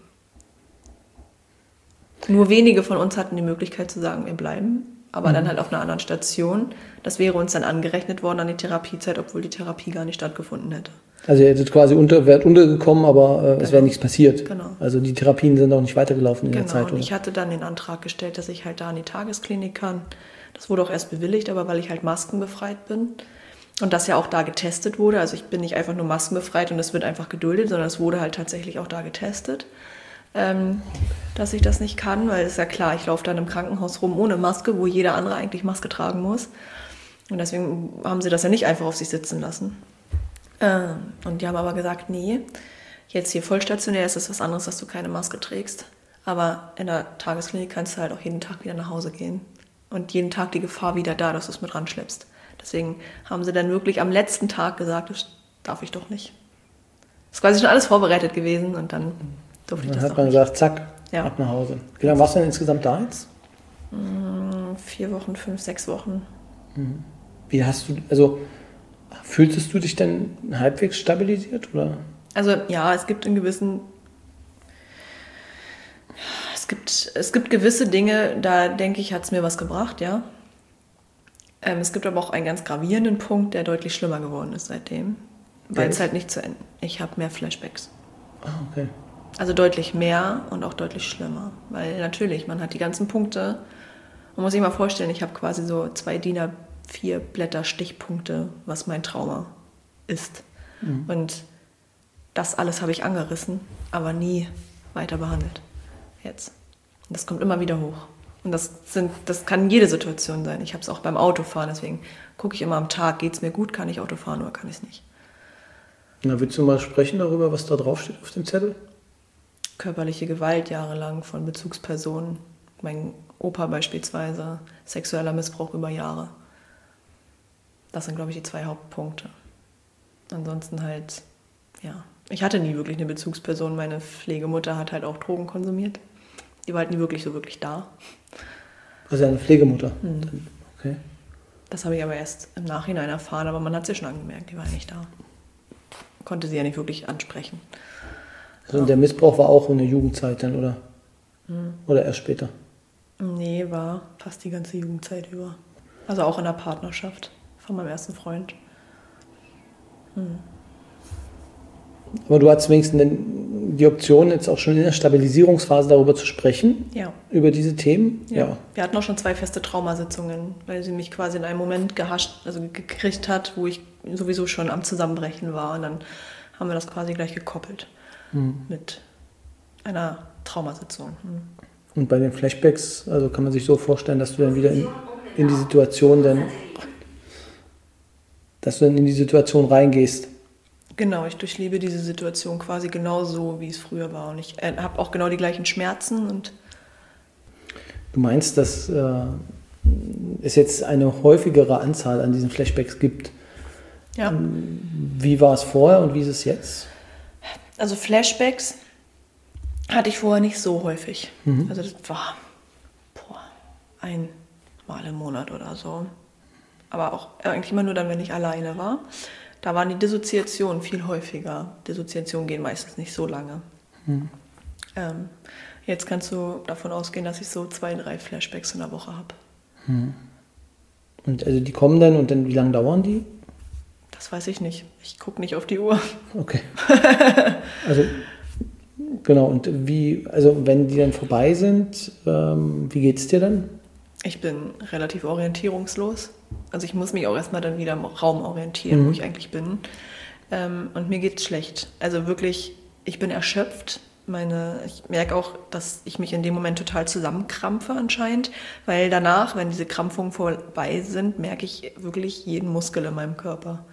Nur wenige von uns hatten die Möglichkeit zu sagen, wir bleiben, aber dann halt auf einer anderen Station. Das wäre uns dann angerechnet worden an die Therapiezeit, obwohl die Therapie gar nicht stattgefunden hätte. Also ihr hättet quasi wärt untergekommen, aber es wäre nichts passiert. Genau. Also die Therapien sind auch nicht weitergelaufen in der Zeit. Genau, und ich hatte dann den Antrag gestellt, dass ich halt da in die Tagesklinik kann. Das wurde auch erst bewilligt, aber weil ich halt maskenbefreit bin und das ja auch da getestet wurde, also ich bin nicht einfach nur maskenbefreit und es wird einfach geduldet, sondern es wurde halt tatsächlich auch da getestet, dass ich das nicht kann, weil es ist ja klar, ich laufe dann im Krankenhaus rum ohne Maske, wo jeder andere eigentlich Maske tragen muss. Und deswegen haben sie das ja nicht einfach auf sich sitzen lassen. Und die haben aber gesagt, nee, jetzt hier vollstationär ist es was anderes, dass du keine Maske trägst. Aber in der Tagesklinik kannst du halt auch jeden Tag wieder nach Hause gehen. Und jeden Tag die Gefahr wieder da, dass du es mit ranschleppst. Deswegen haben sie dann wirklich am letzten Tag gesagt, das darf ich doch nicht. Das ist quasi schon alles vorbereitet gewesen und dann durfte ich das Dann doch hat man nicht. gesagt, zack, Ja. ab nach Hause. Wie lange warst du denn insgesamt da jetzt? 4 Wochen, 5, 6 Wochen. Wie hast du, also fühltest du dich denn halbwegs stabilisiert, oder? Also ja, es gibt gewisse Dinge, da denke ich, hat es mir was gebracht, ja. Es gibt aber auch einen ganz gravierenden Punkt, der deutlich schlimmer geworden ist seitdem. Weil es halt nicht zu Ende. Ich habe mehr Flashbacks. Ah, okay. Also deutlich mehr und auch deutlich schlimmer. Weil natürlich, man hat die ganzen Punkte. Man muss sich mal vorstellen, ich habe quasi so 2 DIN A4 Blätter Stichpunkte, was mein Trauma ist. Und das alles habe ich angerissen, aber nie weiter behandelt. Jetzt. Und das kommt immer wieder hoch. Und das kann jede Situation sein. Ich habe es auch beim Autofahren, deswegen gucke ich immer am Tag, geht es mir gut, kann ich Auto fahren oder kann ich es nicht. Na, willst du mal sprechen darüber, was da draufsteht auf dem Zettel? Körperliche Gewalt jahrelang von Bezugspersonen, mein Opa beispielsweise, sexueller Missbrauch über Jahre. Das sind, glaube ich, die 2 Hauptpunkte. Ansonsten halt, ja, ich hatte nie wirklich eine Bezugsperson. Meine Pflegemutter hat halt auch Drogen konsumiert. Die war halt nie wirklich da. Also eine Pflegemutter. Okay. Das habe ich aber erst im Nachhinein erfahren, aber man hat es ja schon angemerkt, die war ja nicht da. Konnte sie ja nicht wirklich ansprechen. Also und der Missbrauch war auch in der Jugendzeit dann, oder? Oder erst später? Nee, war fast die ganze Jugendzeit über. Also auch in der Partnerschaft von meinem ersten Freund. Aber du hattest wenigstens die Option, jetzt auch schon in der Stabilisierungsphase darüber zu sprechen? Ja. Über diese Themen? Ja. Wir hatten auch schon 2 feste Traumasitzungen, weil sie mich quasi in einem Moment gekriegt hat, wo ich sowieso schon am Zusammenbrechen war. Und dann haben wir das quasi gleich gekoppelt mit einer Traumasitzung. Und bei den Flashbacks, also kann man sich so vorstellen, dass du dann wieder in die Situation reingehst. Genau, ich durchlebe diese Situation quasi genauso, wie es früher war. Und ich habe auch genau die gleichen Schmerzen. Und Du meinst, dass es jetzt eine häufigere Anzahl an diesen Flashbacks gibt? ja, Wie war es vorher und wie ist es jetzt? also Flashbacks hatte ich vorher nicht so häufig. Also das war einmal im Monat oder so. Aber auch eigentlich immer nur dann, wenn ich alleine war. Da waren die Dissoziationen viel häufiger. Dissoziationen gehen meistens nicht so lange. Jetzt kannst du davon ausgehen, dass ich so 2, 3 Flashbacks in der Woche habe. Und also die kommen dann und dann wie lange dauern die? Das weiß ich nicht. Ich gucke nicht auf die Uhr. Okay. Also genau, und also wenn die dann vorbei sind, wie geht's dir dann? Ich bin relativ orientierungslos. Also ich muss mich auch erstmal dann wieder im Raum orientieren, wo ich eigentlich bin. Und mir geht's schlecht. Also wirklich, ich bin erschöpft. Ich merke auch, dass ich mich in dem Moment total zusammenkrampfe anscheinend, weil danach, wenn diese Krampfungen vorbei sind, merke ich wirklich jeden Muskel in meinem Körper.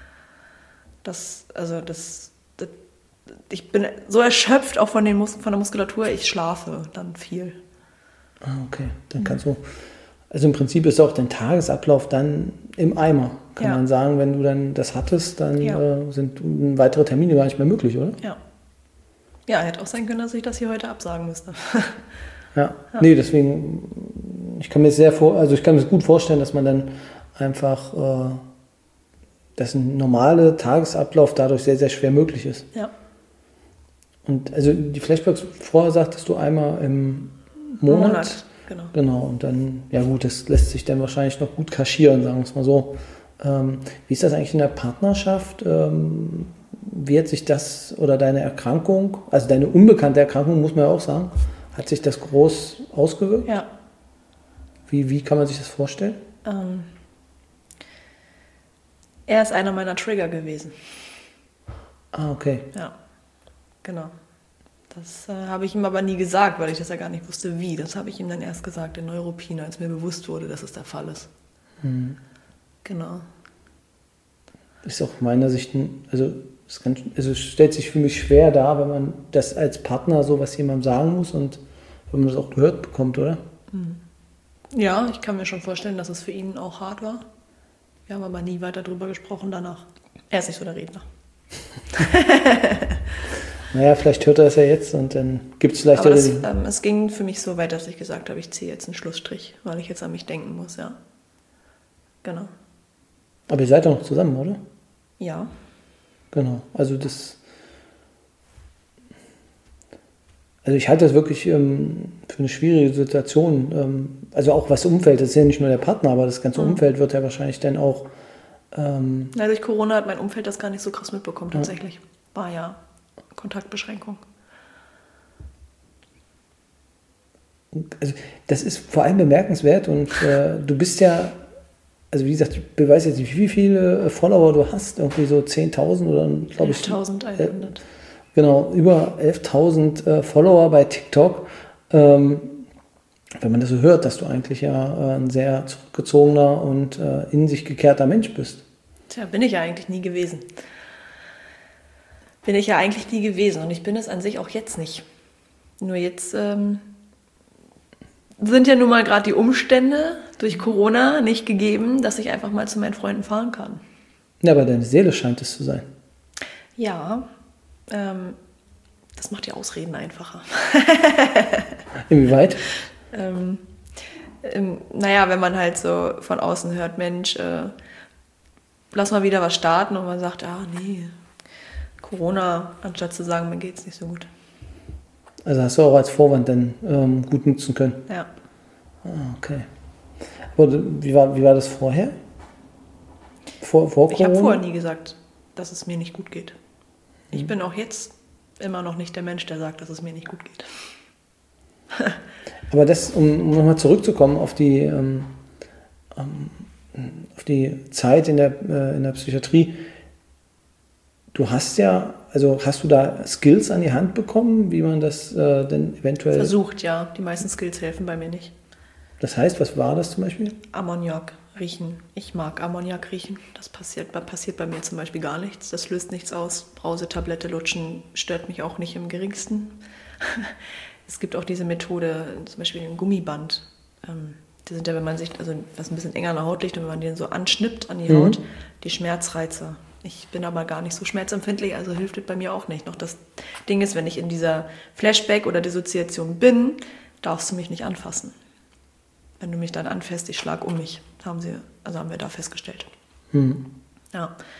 Ich bin so erschöpft auch von der Muskulatur, ich schlafe dann viel. Okay, dann kannst du, also im Prinzip ist auch dein Tagesablauf dann im Eimer, kann man sagen, wenn du dann das hattest, dann sind weitere Termine gar nicht mehr möglich, oder? Ja, hätte auch sein können, dass ich das hier heute absagen müsste. Ja, nee, deswegen, ich kann mir gut vorstellen, dass man dann einfach, dass ein normaler Tagesablauf dadurch sehr, sehr schwer möglich ist. Ja. Und also die Flashbacks, vorher sagtest du einmal im Monat. Genau. Genau, und dann, ja gut, das lässt sich dann wahrscheinlich noch gut kaschieren, sagen wir es mal so. Wie ist das eigentlich in der Partnerschaft? Wie hat sich das oder deine Erkrankung, also deine unbekannte Erkrankung, muss man ja auch sagen, hat sich das groß ausgewirkt? Ja. Wie kann man sich das vorstellen? Er ist einer meiner Trigger gewesen. Ah, okay. Ja, genau. Das habe ich ihm aber nie gesagt, weil ich das ja gar nicht wusste, wie. Das habe ich ihm dann erst gesagt in Neuruppin, als mir bewusst wurde, dass es der Fall ist. Genau. Ist auch meiner Sicht, es stellt sich für mich schwer dar, wenn man das als Partner so was jemandem sagen muss und wenn man das auch gehört bekommt, oder? Ja, ich kann mir schon vorstellen, dass es für ihn auch hart war. Wir haben aber nie weiter drüber gesprochen danach. Er ist nicht so der Redner. Naja, vielleicht hört er es ja jetzt und dann gibt es vielleicht... Aber es ging für mich so weit, dass ich gesagt habe, ich ziehe jetzt einen Schlussstrich, weil ich jetzt an mich denken muss, ja. Genau. Aber ihr seid doch noch zusammen, oder? Ja. Genau, also ich halte das wirklich für eine schwierige Situation. Also auch was Umfeld, das ist ja nicht nur der Partner, aber das ganze Umfeld wird ja wahrscheinlich dann auch... durch Corona hat mein Umfeld das gar nicht so krass mitbekommen, tatsächlich. War ja Kontaktbeschränkung. Also das ist vor allem bemerkenswert und du bist ja, also wie gesagt, ich weiß jetzt nicht, wie viele Follower du hast, irgendwie so 10.000 oder glaube ich... 11.100. Genau, über 11.000 Follower bei TikTok. Wenn man das so hört, dass du eigentlich ja ein sehr zurückgezogener und in sich gekehrter Mensch bist. Tja, bin ich ja eigentlich nie gewesen. Und ich bin es an sich auch jetzt nicht. Nur jetzt sind ja nun mal gerade die Umstände durch Corona nicht gegeben, dass ich einfach mal zu meinen Freunden fahren kann. Ja, aber deine Seele scheint es zu sein. Ja, das macht die Ausreden einfacher. Inwieweit? Naja, wenn man halt so von außen hört, Mensch, lass mal wieder was starten und man sagt, nee, Corona, anstatt zu sagen, mir geht's nicht so gut. Also hast du auch als Vorwand dann gut nutzen können? Ja. Okay. Aber wie war das vorher? Vor Corona? Ich habe vorher nie gesagt, dass es mir nicht gut geht. Ich bin auch jetzt immer noch nicht der Mensch, der sagt, dass es mir nicht gut geht. Aber das, um nochmal zurückzukommen auf die Zeit in der Psychiatrie, du hast ja, also hast du da Skills an die Hand bekommen, wie man das denn eventuell... Versucht, ja. Die meisten Skills helfen bei mir nicht. Das heißt, was war das zum Beispiel? Ammoniak riechen. Ich mag Ammoniak riechen. Das passiert bei mir zum Beispiel gar nichts. Das löst nichts aus. Brausetablette lutschen stört mich auch nicht im geringsten. Es gibt auch diese Methode, zum Beispiel ein Gummiband. Die sind ja, wenn man sich, also was ein bisschen enger an der Haut liegt und wenn man den so anschnippt an die Haut, die Schmerzreize. Ich bin aber gar nicht so schmerzempfindlich, also hilft das bei mir auch nicht. Noch das Ding ist, wenn ich in dieser Flashback oder Dissoziation bin, darfst du mich nicht anfassen. Wenn du mich dann anfasst, ich schlag um mich. Haben wir da festgestellt. Ja.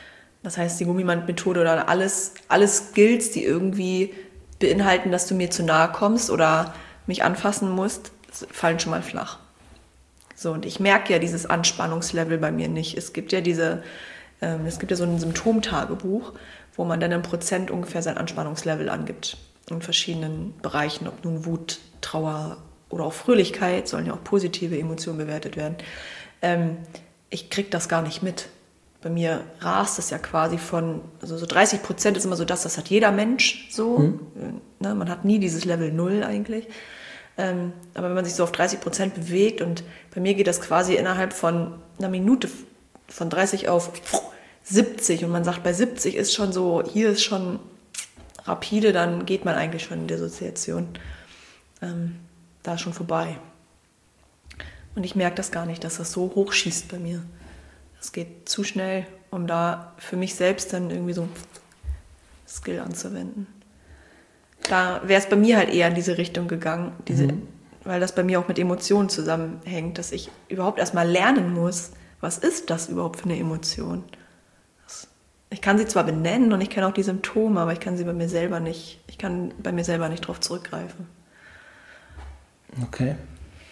Das heißt, die Gummiband-Methode oder alles Skills, die irgendwie beinhalten, dass du mir zu nahe kommst oder mich anfassen musst, fallen schon mal flach. So, und ich merke ja dieses Anspannungslevel bei mir nicht. Es gibt ja so ein Symptomtagebuch, wo man dann in Prozent ungefähr sein Anspannungslevel angibt. In verschiedenen Bereichen, ob nun Wut, Trauer oder auch Fröhlichkeit, sollen ja auch positive Emotionen bewertet werden. Ich kriege das gar nicht mit. Bei mir rast es ja quasi also so 30% ist immer so das hat jeder Mensch so. Ne, man hat nie dieses Level 0 eigentlich. Aber wenn man sich so auf 30% bewegt und bei mir geht das quasi innerhalb von einer Minute von 30 auf 70 und man sagt, bei 70 ist schon so, hier ist schon rapide, dann geht man eigentlich schon in Dissoziation. Da ist schon vorbei. Und ich merke das gar nicht, dass das so hochschießt bei mir. Es geht zu schnell, um da für mich selbst dann irgendwie so Skill anzuwenden. Da wäre es bei mir halt eher in diese Richtung gegangen, weil das bei mir auch mit Emotionen zusammenhängt, dass ich überhaupt erstmal lernen muss, was ist das überhaupt für eine Emotion? Ich kann sie zwar benennen und ich kenne auch die Symptome, aber ich kann bei mir selber nicht drauf zurückgreifen. Okay.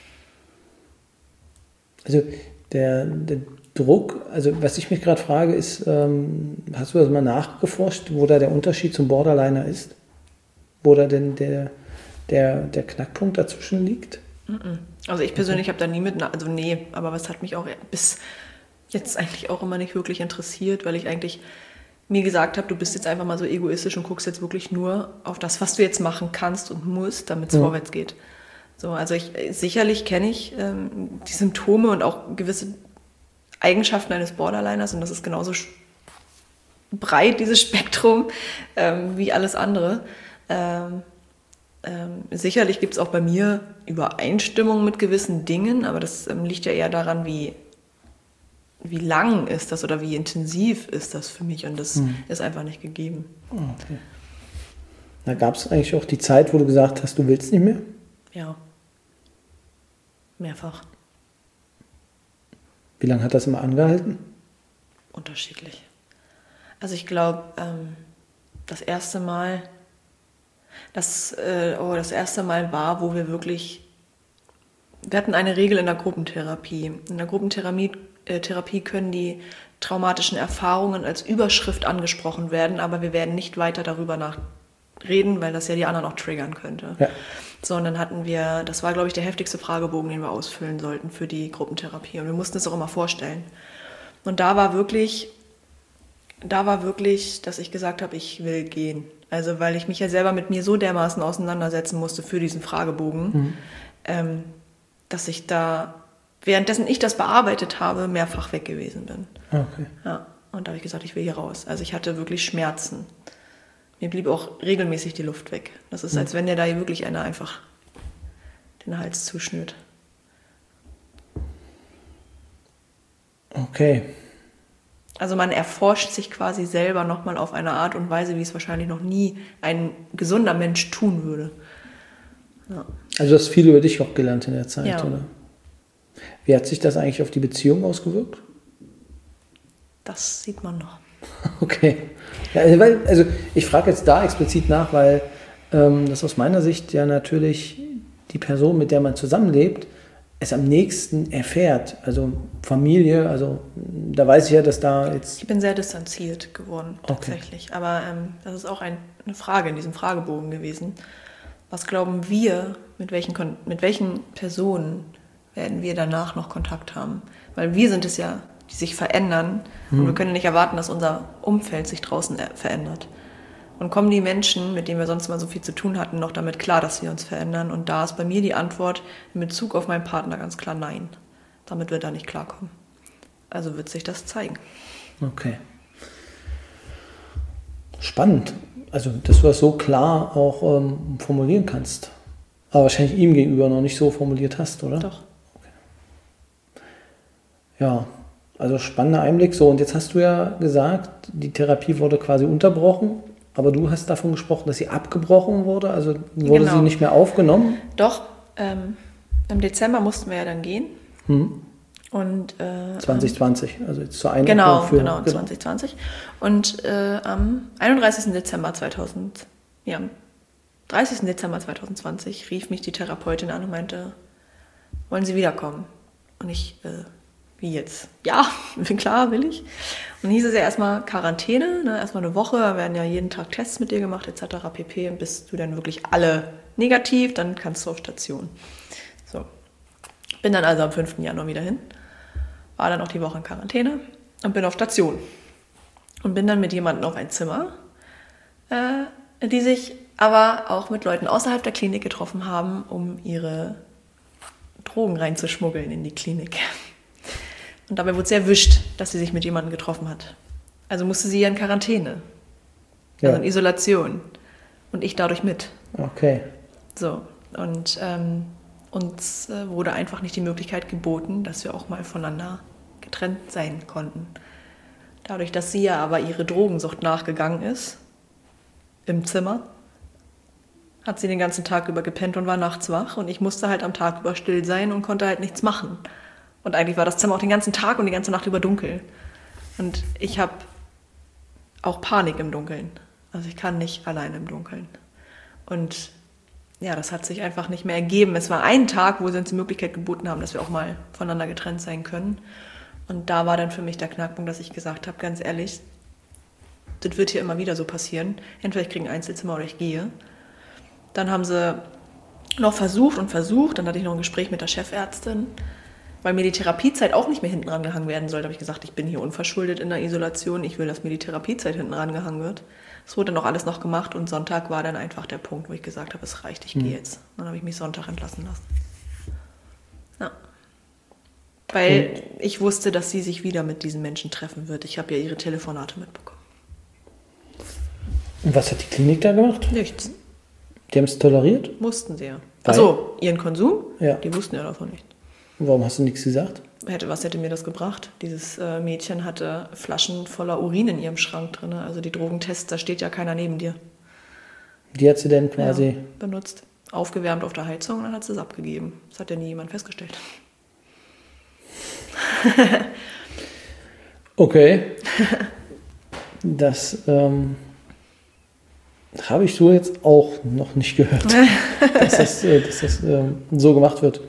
Also der Druck, also was ich mich gerade frage, ist, hast du das mal nachgeforscht, wo da der Unterschied zum Borderliner ist? Wo da denn der Knackpunkt dazwischen liegt? Also ich persönlich habe da nie aber was hat mich auch bis jetzt eigentlich auch immer nicht wirklich interessiert, weil ich eigentlich mir gesagt habe, du bist jetzt einfach mal so egoistisch und guckst jetzt wirklich nur auf das, was du jetzt machen kannst und musst, damit es vorwärts geht. So, also sicherlich kenne ich die Symptome und auch gewisse Eigenschaften eines Borderliners und das ist genauso breit, dieses Spektrum, wie alles andere. Sicherlich gibt es auch bei mir Übereinstimmungen mit gewissen Dingen, aber das liegt ja eher daran, wie lang ist das oder wie intensiv ist das für mich und das ist einfach nicht gegeben. Okay. Da gab es eigentlich auch die Zeit, wo du gesagt hast, du willst nicht mehr? Ja, mehrfach. Wie lange hat das immer angehalten? Unterschiedlich. Also ich glaube, das erste Mal war, wo wir hatten eine Regel in der Gruppentherapie. In der Gruppentherapie können die traumatischen Erfahrungen als Überschrift angesprochen werden, aber wir werden nicht weiter darüber reden, weil das ja die anderen auch triggern könnte. Ja. So, und dann das war, glaube ich, der heftigste Fragebogen, den wir ausfüllen sollten für die Gruppentherapie. Und wir mussten es auch immer vorstellen. Und da war wirklich, dass ich gesagt habe, ich will gehen. Also, weil ich mich ja selber mit mir so dermaßen auseinandersetzen musste für diesen Fragebogen, dass ich da, währenddessen ich das bearbeitet habe, mehrfach weg gewesen bin. Okay. Ja, und da habe ich gesagt, ich will hier raus. Also ich hatte wirklich Schmerzen. Mir blieb auch regelmäßig die Luft weg. Das ist, als wenn dir da wirklich einer einfach den Hals zuschnürt. Okay. Also man erforscht sich quasi selber nochmal auf eine Art und Weise, wie es wahrscheinlich noch nie ein gesunder Mensch tun würde. Ja. Also du hast viel über dich auch gelernt in der Zeit, ja. Oder? Wie hat sich das eigentlich auf die Beziehung ausgewirkt? Das sieht man noch. Okay. Ja, also ich frage jetzt da explizit nach, weil das aus meiner Sicht ja natürlich die Person, mit der man zusammenlebt, es am nächsten erfährt. Also Familie, also da weiß ich ja, dass da jetzt... Ich bin sehr distanziert geworden, tatsächlich. Okay. Aber das ist auch eine Frage in diesem Fragebogen gewesen. Was glauben wir, mit welchen Personen werden wir danach noch Kontakt haben? Weil wir sind es ja, die sich verändern und wir können nicht erwarten, dass unser Umfeld sich draußen verändert. Und kommen die Menschen, mit denen wir sonst mal so viel zu tun hatten, noch damit klar, dass wir uns verändern? Und da ist bei mir die Antwort in Bezug auf meinen Partner ganz klar nein. Damit wird er nicht klarkommen. Also wird sich das zeigen. Okay. Spannend. Also, dass du das so klar auch formulieren kannst. Aber wahrscheinlich ihm gegenüber noch nicht so formuliert hast, oder? Doch. Okay. Ja, also spannender Einblick. So, und jetzt hast du ja gesagt, die Therapie wurde quasi unterbrochen. Aber du hast davon gesprochen, dass sie abgebrochen wurde, also wurde sie nicht mehr aufgenommen? Doch, im Dezember mussten wir ja dann gehen. Und 2020, also jetzt zur Einordnung genau, 2020. Und am 30. Dezember 2020 rief mich die Therapeutin an und meinte, wollen Sie wiederkommen? Und ich, wie jetzt? Ja, klar, will ich. Und dann hieß es ja erstmal Quarantäne, ne? Erstmal eine Woche, da werden ja jeden Tag Tests mit dir gemacht, etc. pp. Und bist du dann wirklich alle negativ, dann kannst du auf Station. So. Bin dann also am 5. Januar wieder hin, war dann auch die Woche in Quarantäne und bin auf Station. Und bin dann mit jemandem auf ein Zimmer, die sich aber auch mit Leuten außerhalb der Klinik getroffen haben, um ihre Drogen reinzuschmuggeln in die Klinik. Und dabei wurde sie erwischt, dass sie sich mit jemandem getroffen hat. Also musste sie ja in Quarantäne, also in Isolation. Und ich dadurch mit. Okay. So, und uns wurde einfach nicht die Möglichkeit geboten, dass wir auch mal voneinander getrennt sein konnten. Dadurch, dass sie ja aber ihre Drogensucht nachgegangen ist, im Zimmer, hat sie den ganzen Tag über gepennt und war nachts wach. Und ich musste halt am Tag über still sein und konnte halt nichts machen. Und eigentlich war das Zimmer auch den ganzen Tag und die ganze Nacht über dunkel. Und ich habe auch Panik im Dunkeln. Also ich kann nicht allein im Dunkeln. Und ja, das hat sich einfach nicht mehr ergeben. Es war ein Tag, wo sie uns die Möglichkeit geboten haben, dass wir auch mal voneinander getrennt sein können. Und da war dann für mich der Knackpunkt, dass ich gesagt habe, ganz ehrlich, das wird hier immer wieder so passieren. Entweder ich kriege ein Einzelzimmer oder ich gehe. Dann haben sie noch versucht. Dann hatte ich noch ein Gespräch mit der Chefärztin, weil mir die Therapiezeit auch nicht mehr hinten rangehangen werden sollte. Da habe ich gesagt, ich bin hier unverschuldet in der Isolation. Ich will, dass mir die Therapiezeit hinten rangehangen wird. Es wurde dann auch alles noch gemacht und Sonntag war dann einfach der Punkt, wo ich gesagt habe, es reicht, ich gehe jetzt. Dann habe ich mich Sonntag entlassen lassen. Ja. Weil ich wusste, dass sie sich wieder mit diesen Menschen treffen wird. Ich habe ja ihre Telefonate mitbekommen. Und was hat die Klinik da gemacht? Nichts. Die haben es toleriert? Mussten sie ja. Weil? Achso, ihren Konsum? Ja. Die wussten ja davon nicht. Und warum hast du nichts gesagt? Was hätte mir das gebracht? Dieses Mädchen hatte Flaschen voller Urin in ihrem Schrank drin. Also die Drogentests, da steht ja keiner neben dir. Die hat sie dann quasi benutzt. Aufgewärmt auf der Heizung und dann hat sie es abgegeben. Das hat ja nie jemand festgestellt. Okay. Das habe ich so jetzt auch noch nicht gehört, dass das so gemacht wird.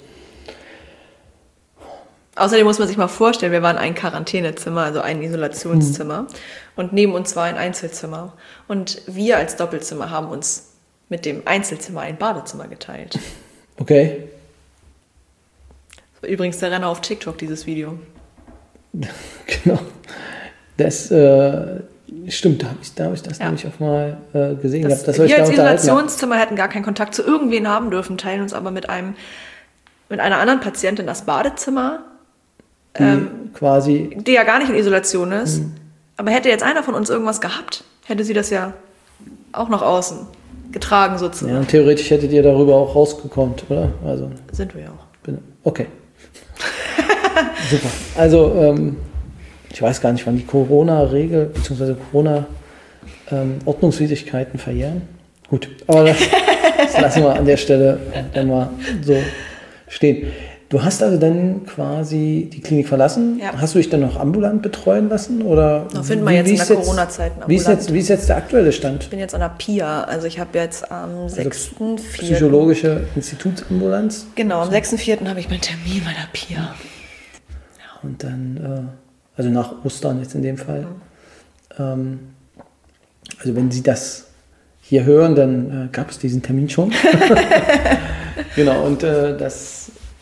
Außerdem muss man sich mal vorstellen, wir waren ein Quarantänezimmer, also ein Isolationszimmer. Und neben uns war ein Einzelzimmer. Und wir als Doppelzimmer haben uns mit dem Einzelzimmer ein Badezimmer geteilt. Okay. Das war übrigens der Renner auf TikTok, dieses Video. Genau. Das stimmt, da habe ich das nämlich auch mal gesehen. Wir als Isolationszimmer hätten gar keinen Kontakt zu irgendwen haben dürfen, teilen uns aber mit einer anderen Patientin das Badezimmer. Quasi. Die ja gar nicht in Isolation ist. Aber hätte jetzt einer von uns irgendwas gehabt, hätte sie das ja auch nach außen getragen sozusagen. Ja, und theoretisch hättet ihr darüber auch rausgekommen, oder? Also, sind wir ja auch. Okay. Super. Also, ich weiß gar nicht, wann die Corona-Regel bzw. Corona-Ordnungswidrigkeiten verjähren. Gut, aber das lassen wir an der Stelle dann mal so stehen. Du hast also dann quasi die Klinik verlassen. Ja. Hast du dich dann noch ambulant betreuen lassen? Oder finden wir jetzt in der Corona-Zeit ambulant. Wie ist jetzt der aktuelle Stand? Ich bin jetzt an der PIA. Also ich habe jetzt am 6.4. Psychologische Institutsambulanz? Genau, am 6.4. habe ich meinen Termin bei der PIA. Ja. Und dann, also nach Ostern jetzt in dem Fall. Also wenn Sie das hier hören, dann gab es diesen Termin schon. Genau, und das...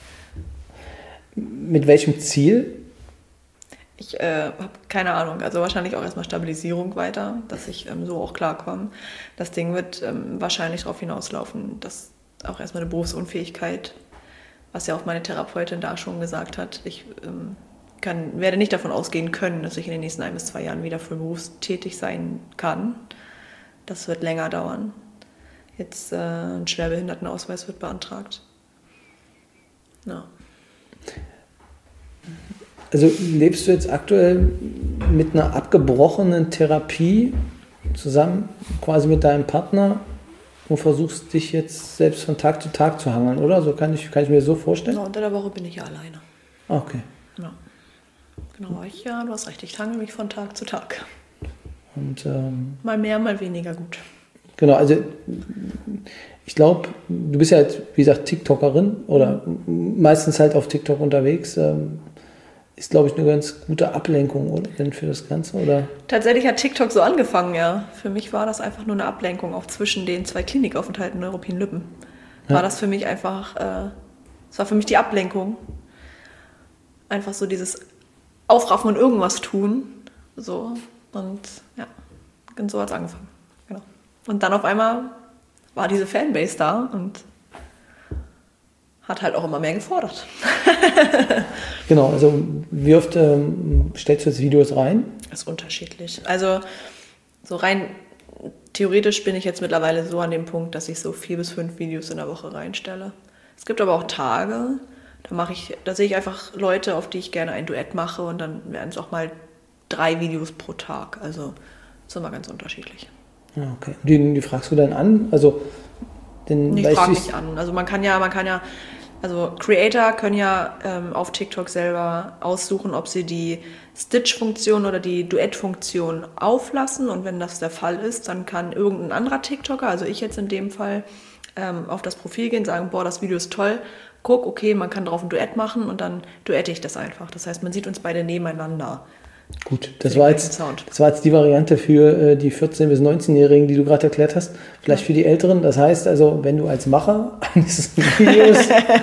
Mit welchem Ziel? Ich habe keine Ahnung. Also wahrscheinlich auch erstmal Stabilisierung weiter, dass ich so auch klarkomme. Das Ding wird wahrscheinlich darauf hinauslaufen, dass auch erstmal eine Berufsunfähigkeit, was ja auch meine Therapeutin da schon gesagt hat, ich werde nicht davon ausgehen können, dass ich in den nächsten 1 bis 2 Jahren wieder voll berufstätig sein kann. Das wird länger dauern. Jetzt ein Schwerbehindertenausweis wird beantragt. Ja. Also lebst du jetzt aktuell mit einer abgebrochenen Therapie zusammen, quasi mit deinem Partner, und versuchst dich jetzt selbst von Tag zu Tag zu hangeln, oder? So kann ich mir so vorstellen? Ja, unter der Woche bin ich ja alleine. Okay. Ja. Genau, du hast recht, ich hangel mich von Tag zu Tag. Und, mal mehr, mal weniger gut. Genau, also ich glaube, du bist ja halt, wie gesagt, TikTokerin oder meistens halt auf TikTok unterwegs. Ist, glaube ich, eine ganz gute Ablenkung, oder? Denn für das Ganze, oder? Tatsächlich hat TikTok so angefangen, ja. Für mich war das einfach nur eine Ablenkung, auch zwischen den 2 Klinikaufenthalten in Neuruppin Lübben. War das für mich einfach, es war für mich die Ablenkung. Einfach so dieses Aufraffen und irgendwas tun. So, und ja, so hat es angefangen. Genau. Und dann auf einmal war diese Fanbase da und hat halt auch immer mehr gefordert. Genau, also wie oft stellst du jetzt Videos rein? Das ist unterschiedlich. Also so rein theoretisch bin ich jetzt mittlerweile so an dem Punkt, dass ich so 4 bis 5 Videos in der Woche reinstelle. Es gibt aber auch Tage, da sehe ich einfach Leute, auf die ich gerne ein Duett mache und dann werden es auch mal 3 Videos pro Tag. Also das ist immer ganz unterschiedlich. Ja, okay. Die fragst du dann an? Also ich frage mich an. Also man kann ja, also Creator können ja auf TikTok selber aussuchen, ob sie die Stitch-Funktion oder die Duett-Funktion auflassen. Und wenn das der Fall ist, dann kann irgendein anderer TikToker, also ich jetzt in dem Fall, auf das Profil gehen, sagen, boah, das Video ist toll. Guck, okay, man kann drauf ein Duett machen und dann duette ich das einfach. Das heißt, man sieht uns beide nebeneinander. Gut, das war jetzt die Variante für die 14- bis 19-Jährigen, die du gerade erklärt hast. Vielleicht für die Älteren. Das heißt also, wenn du als Macher eines Videos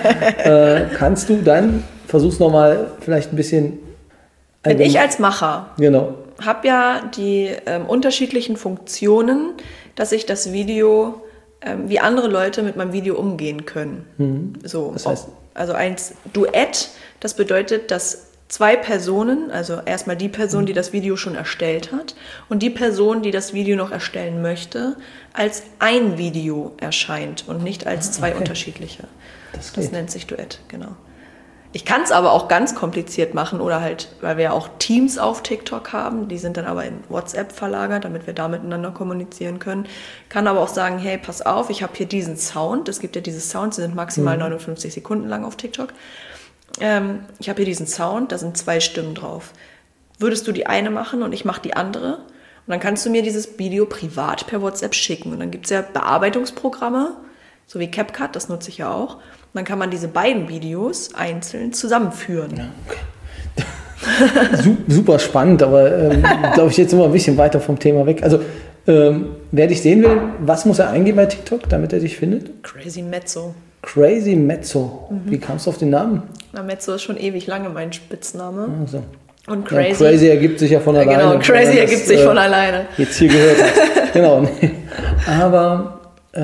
kannst du dann, versuch's nochmal vielleicht ein bisschen... Wenn ich als Macher genau. habe ja die unterschiedlichen Funktionen, dass ich das Video, wie andere Leute mit meinem Video umgehen können. So, das heißt, also ein Duett, das bedeutet, dass 2 Personen, also erstmal die Person, die das Video schon erstellt hat und die Person, die das Video noch erstellen möchte, als ein Video erscheint und nicht als 2 unterschiedliche. Das nennt sich Duett, genau. Ich kann es aber auch ganz kompliziert machen oder halt, weil wir ja auch Teams auf TikTok haben, die sind dann aber in WhatsApp verlagert, damit wir da miteinander kommunizieren können. Kann aber auch sagen, hey, pass auf, ich habe hier diesen Sound, es gibt ja diese Sounds, die sind maximal 59 Sekunden lang auf TikTok. Ich habe hier diesen Sound, da sind 2 Stimmen drauf. Würdest du die eine machen und ich mache die andere? Und dann kannst du mir dieses Video privat per WhatsApp schicken. Und dann gibt es ja Bearbeitungsprogramme, so wie CapCut, das nutze ich ja auch. Und dann kann man diese beiden Videos einzeln zusammenführen. Ja, okay. Super spannend, aber glaube ich jetzt immer ein bisschen weiter vom Thema weg. Also wer dich sehen will, was muss er eingeben bei TikTok, damit er dich findet? Crazy Mezzo. Crazy Mezzo. Wie kamst du auf den Namen? Na, Mezzo ist schon ewig lange mein Spitzname. Also. Und Crazy, ja, Crazy ergibt sich ja von alleine. Genau, Crazy ergibt sich von alleine. Jetzt hier gehört hast. Genau. Aber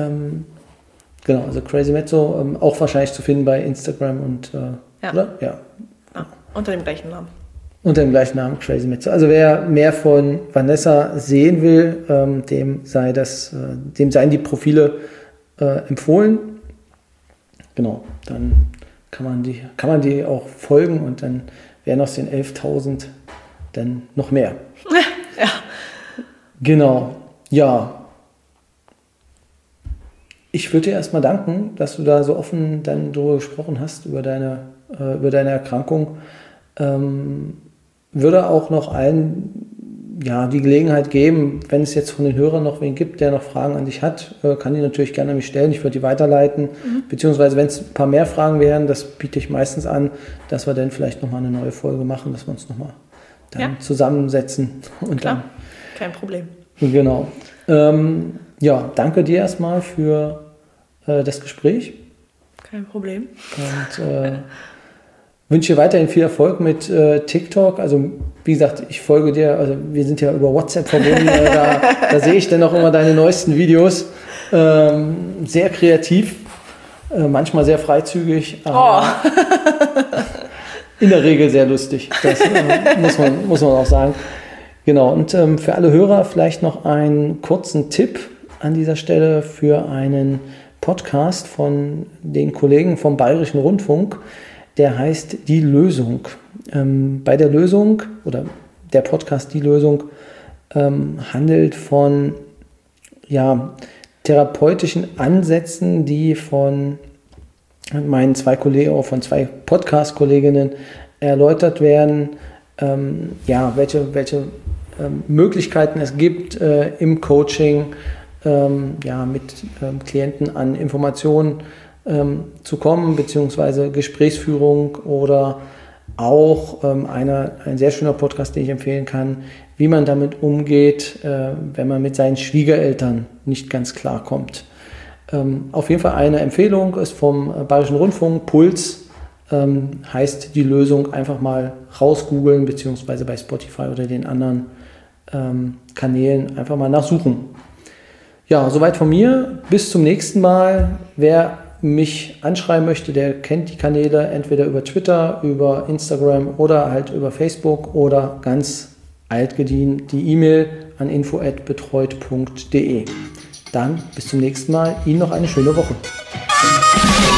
genau, also Crazy Mezzo auch wahrscheinlich zu finden bei Instagram und ja. Oder? Ja. Unter dem gleichen Namen. Unter dem gleichen Namen, Crazy Mezzo. Also wer mehr von Vanessa sehen will, dem seien die Profile empfohlen. Genau, dann kann man die auch folgen und dann werden aus den 11.000 dann noch mehr. Ja. Genau, ja. Ich würde dir erstmal danken, dass du da so offen dann drüber gesprochen hast, über deine Erkrankung. Würde auch noch allen die Gelegenheit geben, wenn es jetzt von den Hörern noch wen gibt, der noch Fragen an dich hat, kann die natürlich gerne an mich stellen. Ich würde die weiterleiten. Beziehungsweise, wenn es ein paar mehr Fragen wären, das biete ich meistens an, dass wir dann vielleicht nochmal eine neue Folge machen, dass wir uns nochmal dann zusammensetzen. Und klar, kein Problem. Genau. Danke dir erstmal für das Gespräch. Kein Problem. Und wünsche dir weiterhin viel Erfolg mit TikTok. Also wie gesagt, ich folge dir, also wir sind ja über WhatsApp verbunden, da sehe ich dann auch immer deine neuesten Videos. Sehr kreativ, manchmal sehr freizügig, aber in der Regel sehr lustig. Das muss man auch sagen. Genau, und für alle Hörer vielleicht noch einen kurzen Tipp an dieser Stelle für einen Podcast von den Kollegen vom Bayerischen Rundfunk. Der heißt Die Lösung. Bei der Lösung oder der Podcast Die Lösung handelt von therapeutischen Ansätzen, die von meinen 2 Kollegen, von 2 Podcast-Kolleginnen erläutert werden, welche Möglichkeiten es gibt im Coaching, mit Klienten an Informationen zu kommen, beziehungsweise Gesprächsführung oder auch ein sehr schöner Podcast, den ich empfehlen kann, wie man damit umgeht, wenn man mit seinen Schwiegereltern nicht ganz klar kommt. Auf jeden Fall eine Empfehlung ist vom Bayerischen Rundfunk, Puls, heißt die Lösung, einfach mal rausgoogeln, beziehungsweise bei Spotify oder den anderen Kanälen einfach mal nachsuchen. Ja, soweit von mir. Bis zum nächsten Mal. Wer mich anschreiben möchte, der kennt die Kanäle entweder über Twitter, über Instagram oder halt über Facebook oder ganz altgedient die E-Mail an info@betreut.de. Dann bis zum nächsten Mal. Ihnen noch eine schöne Woche.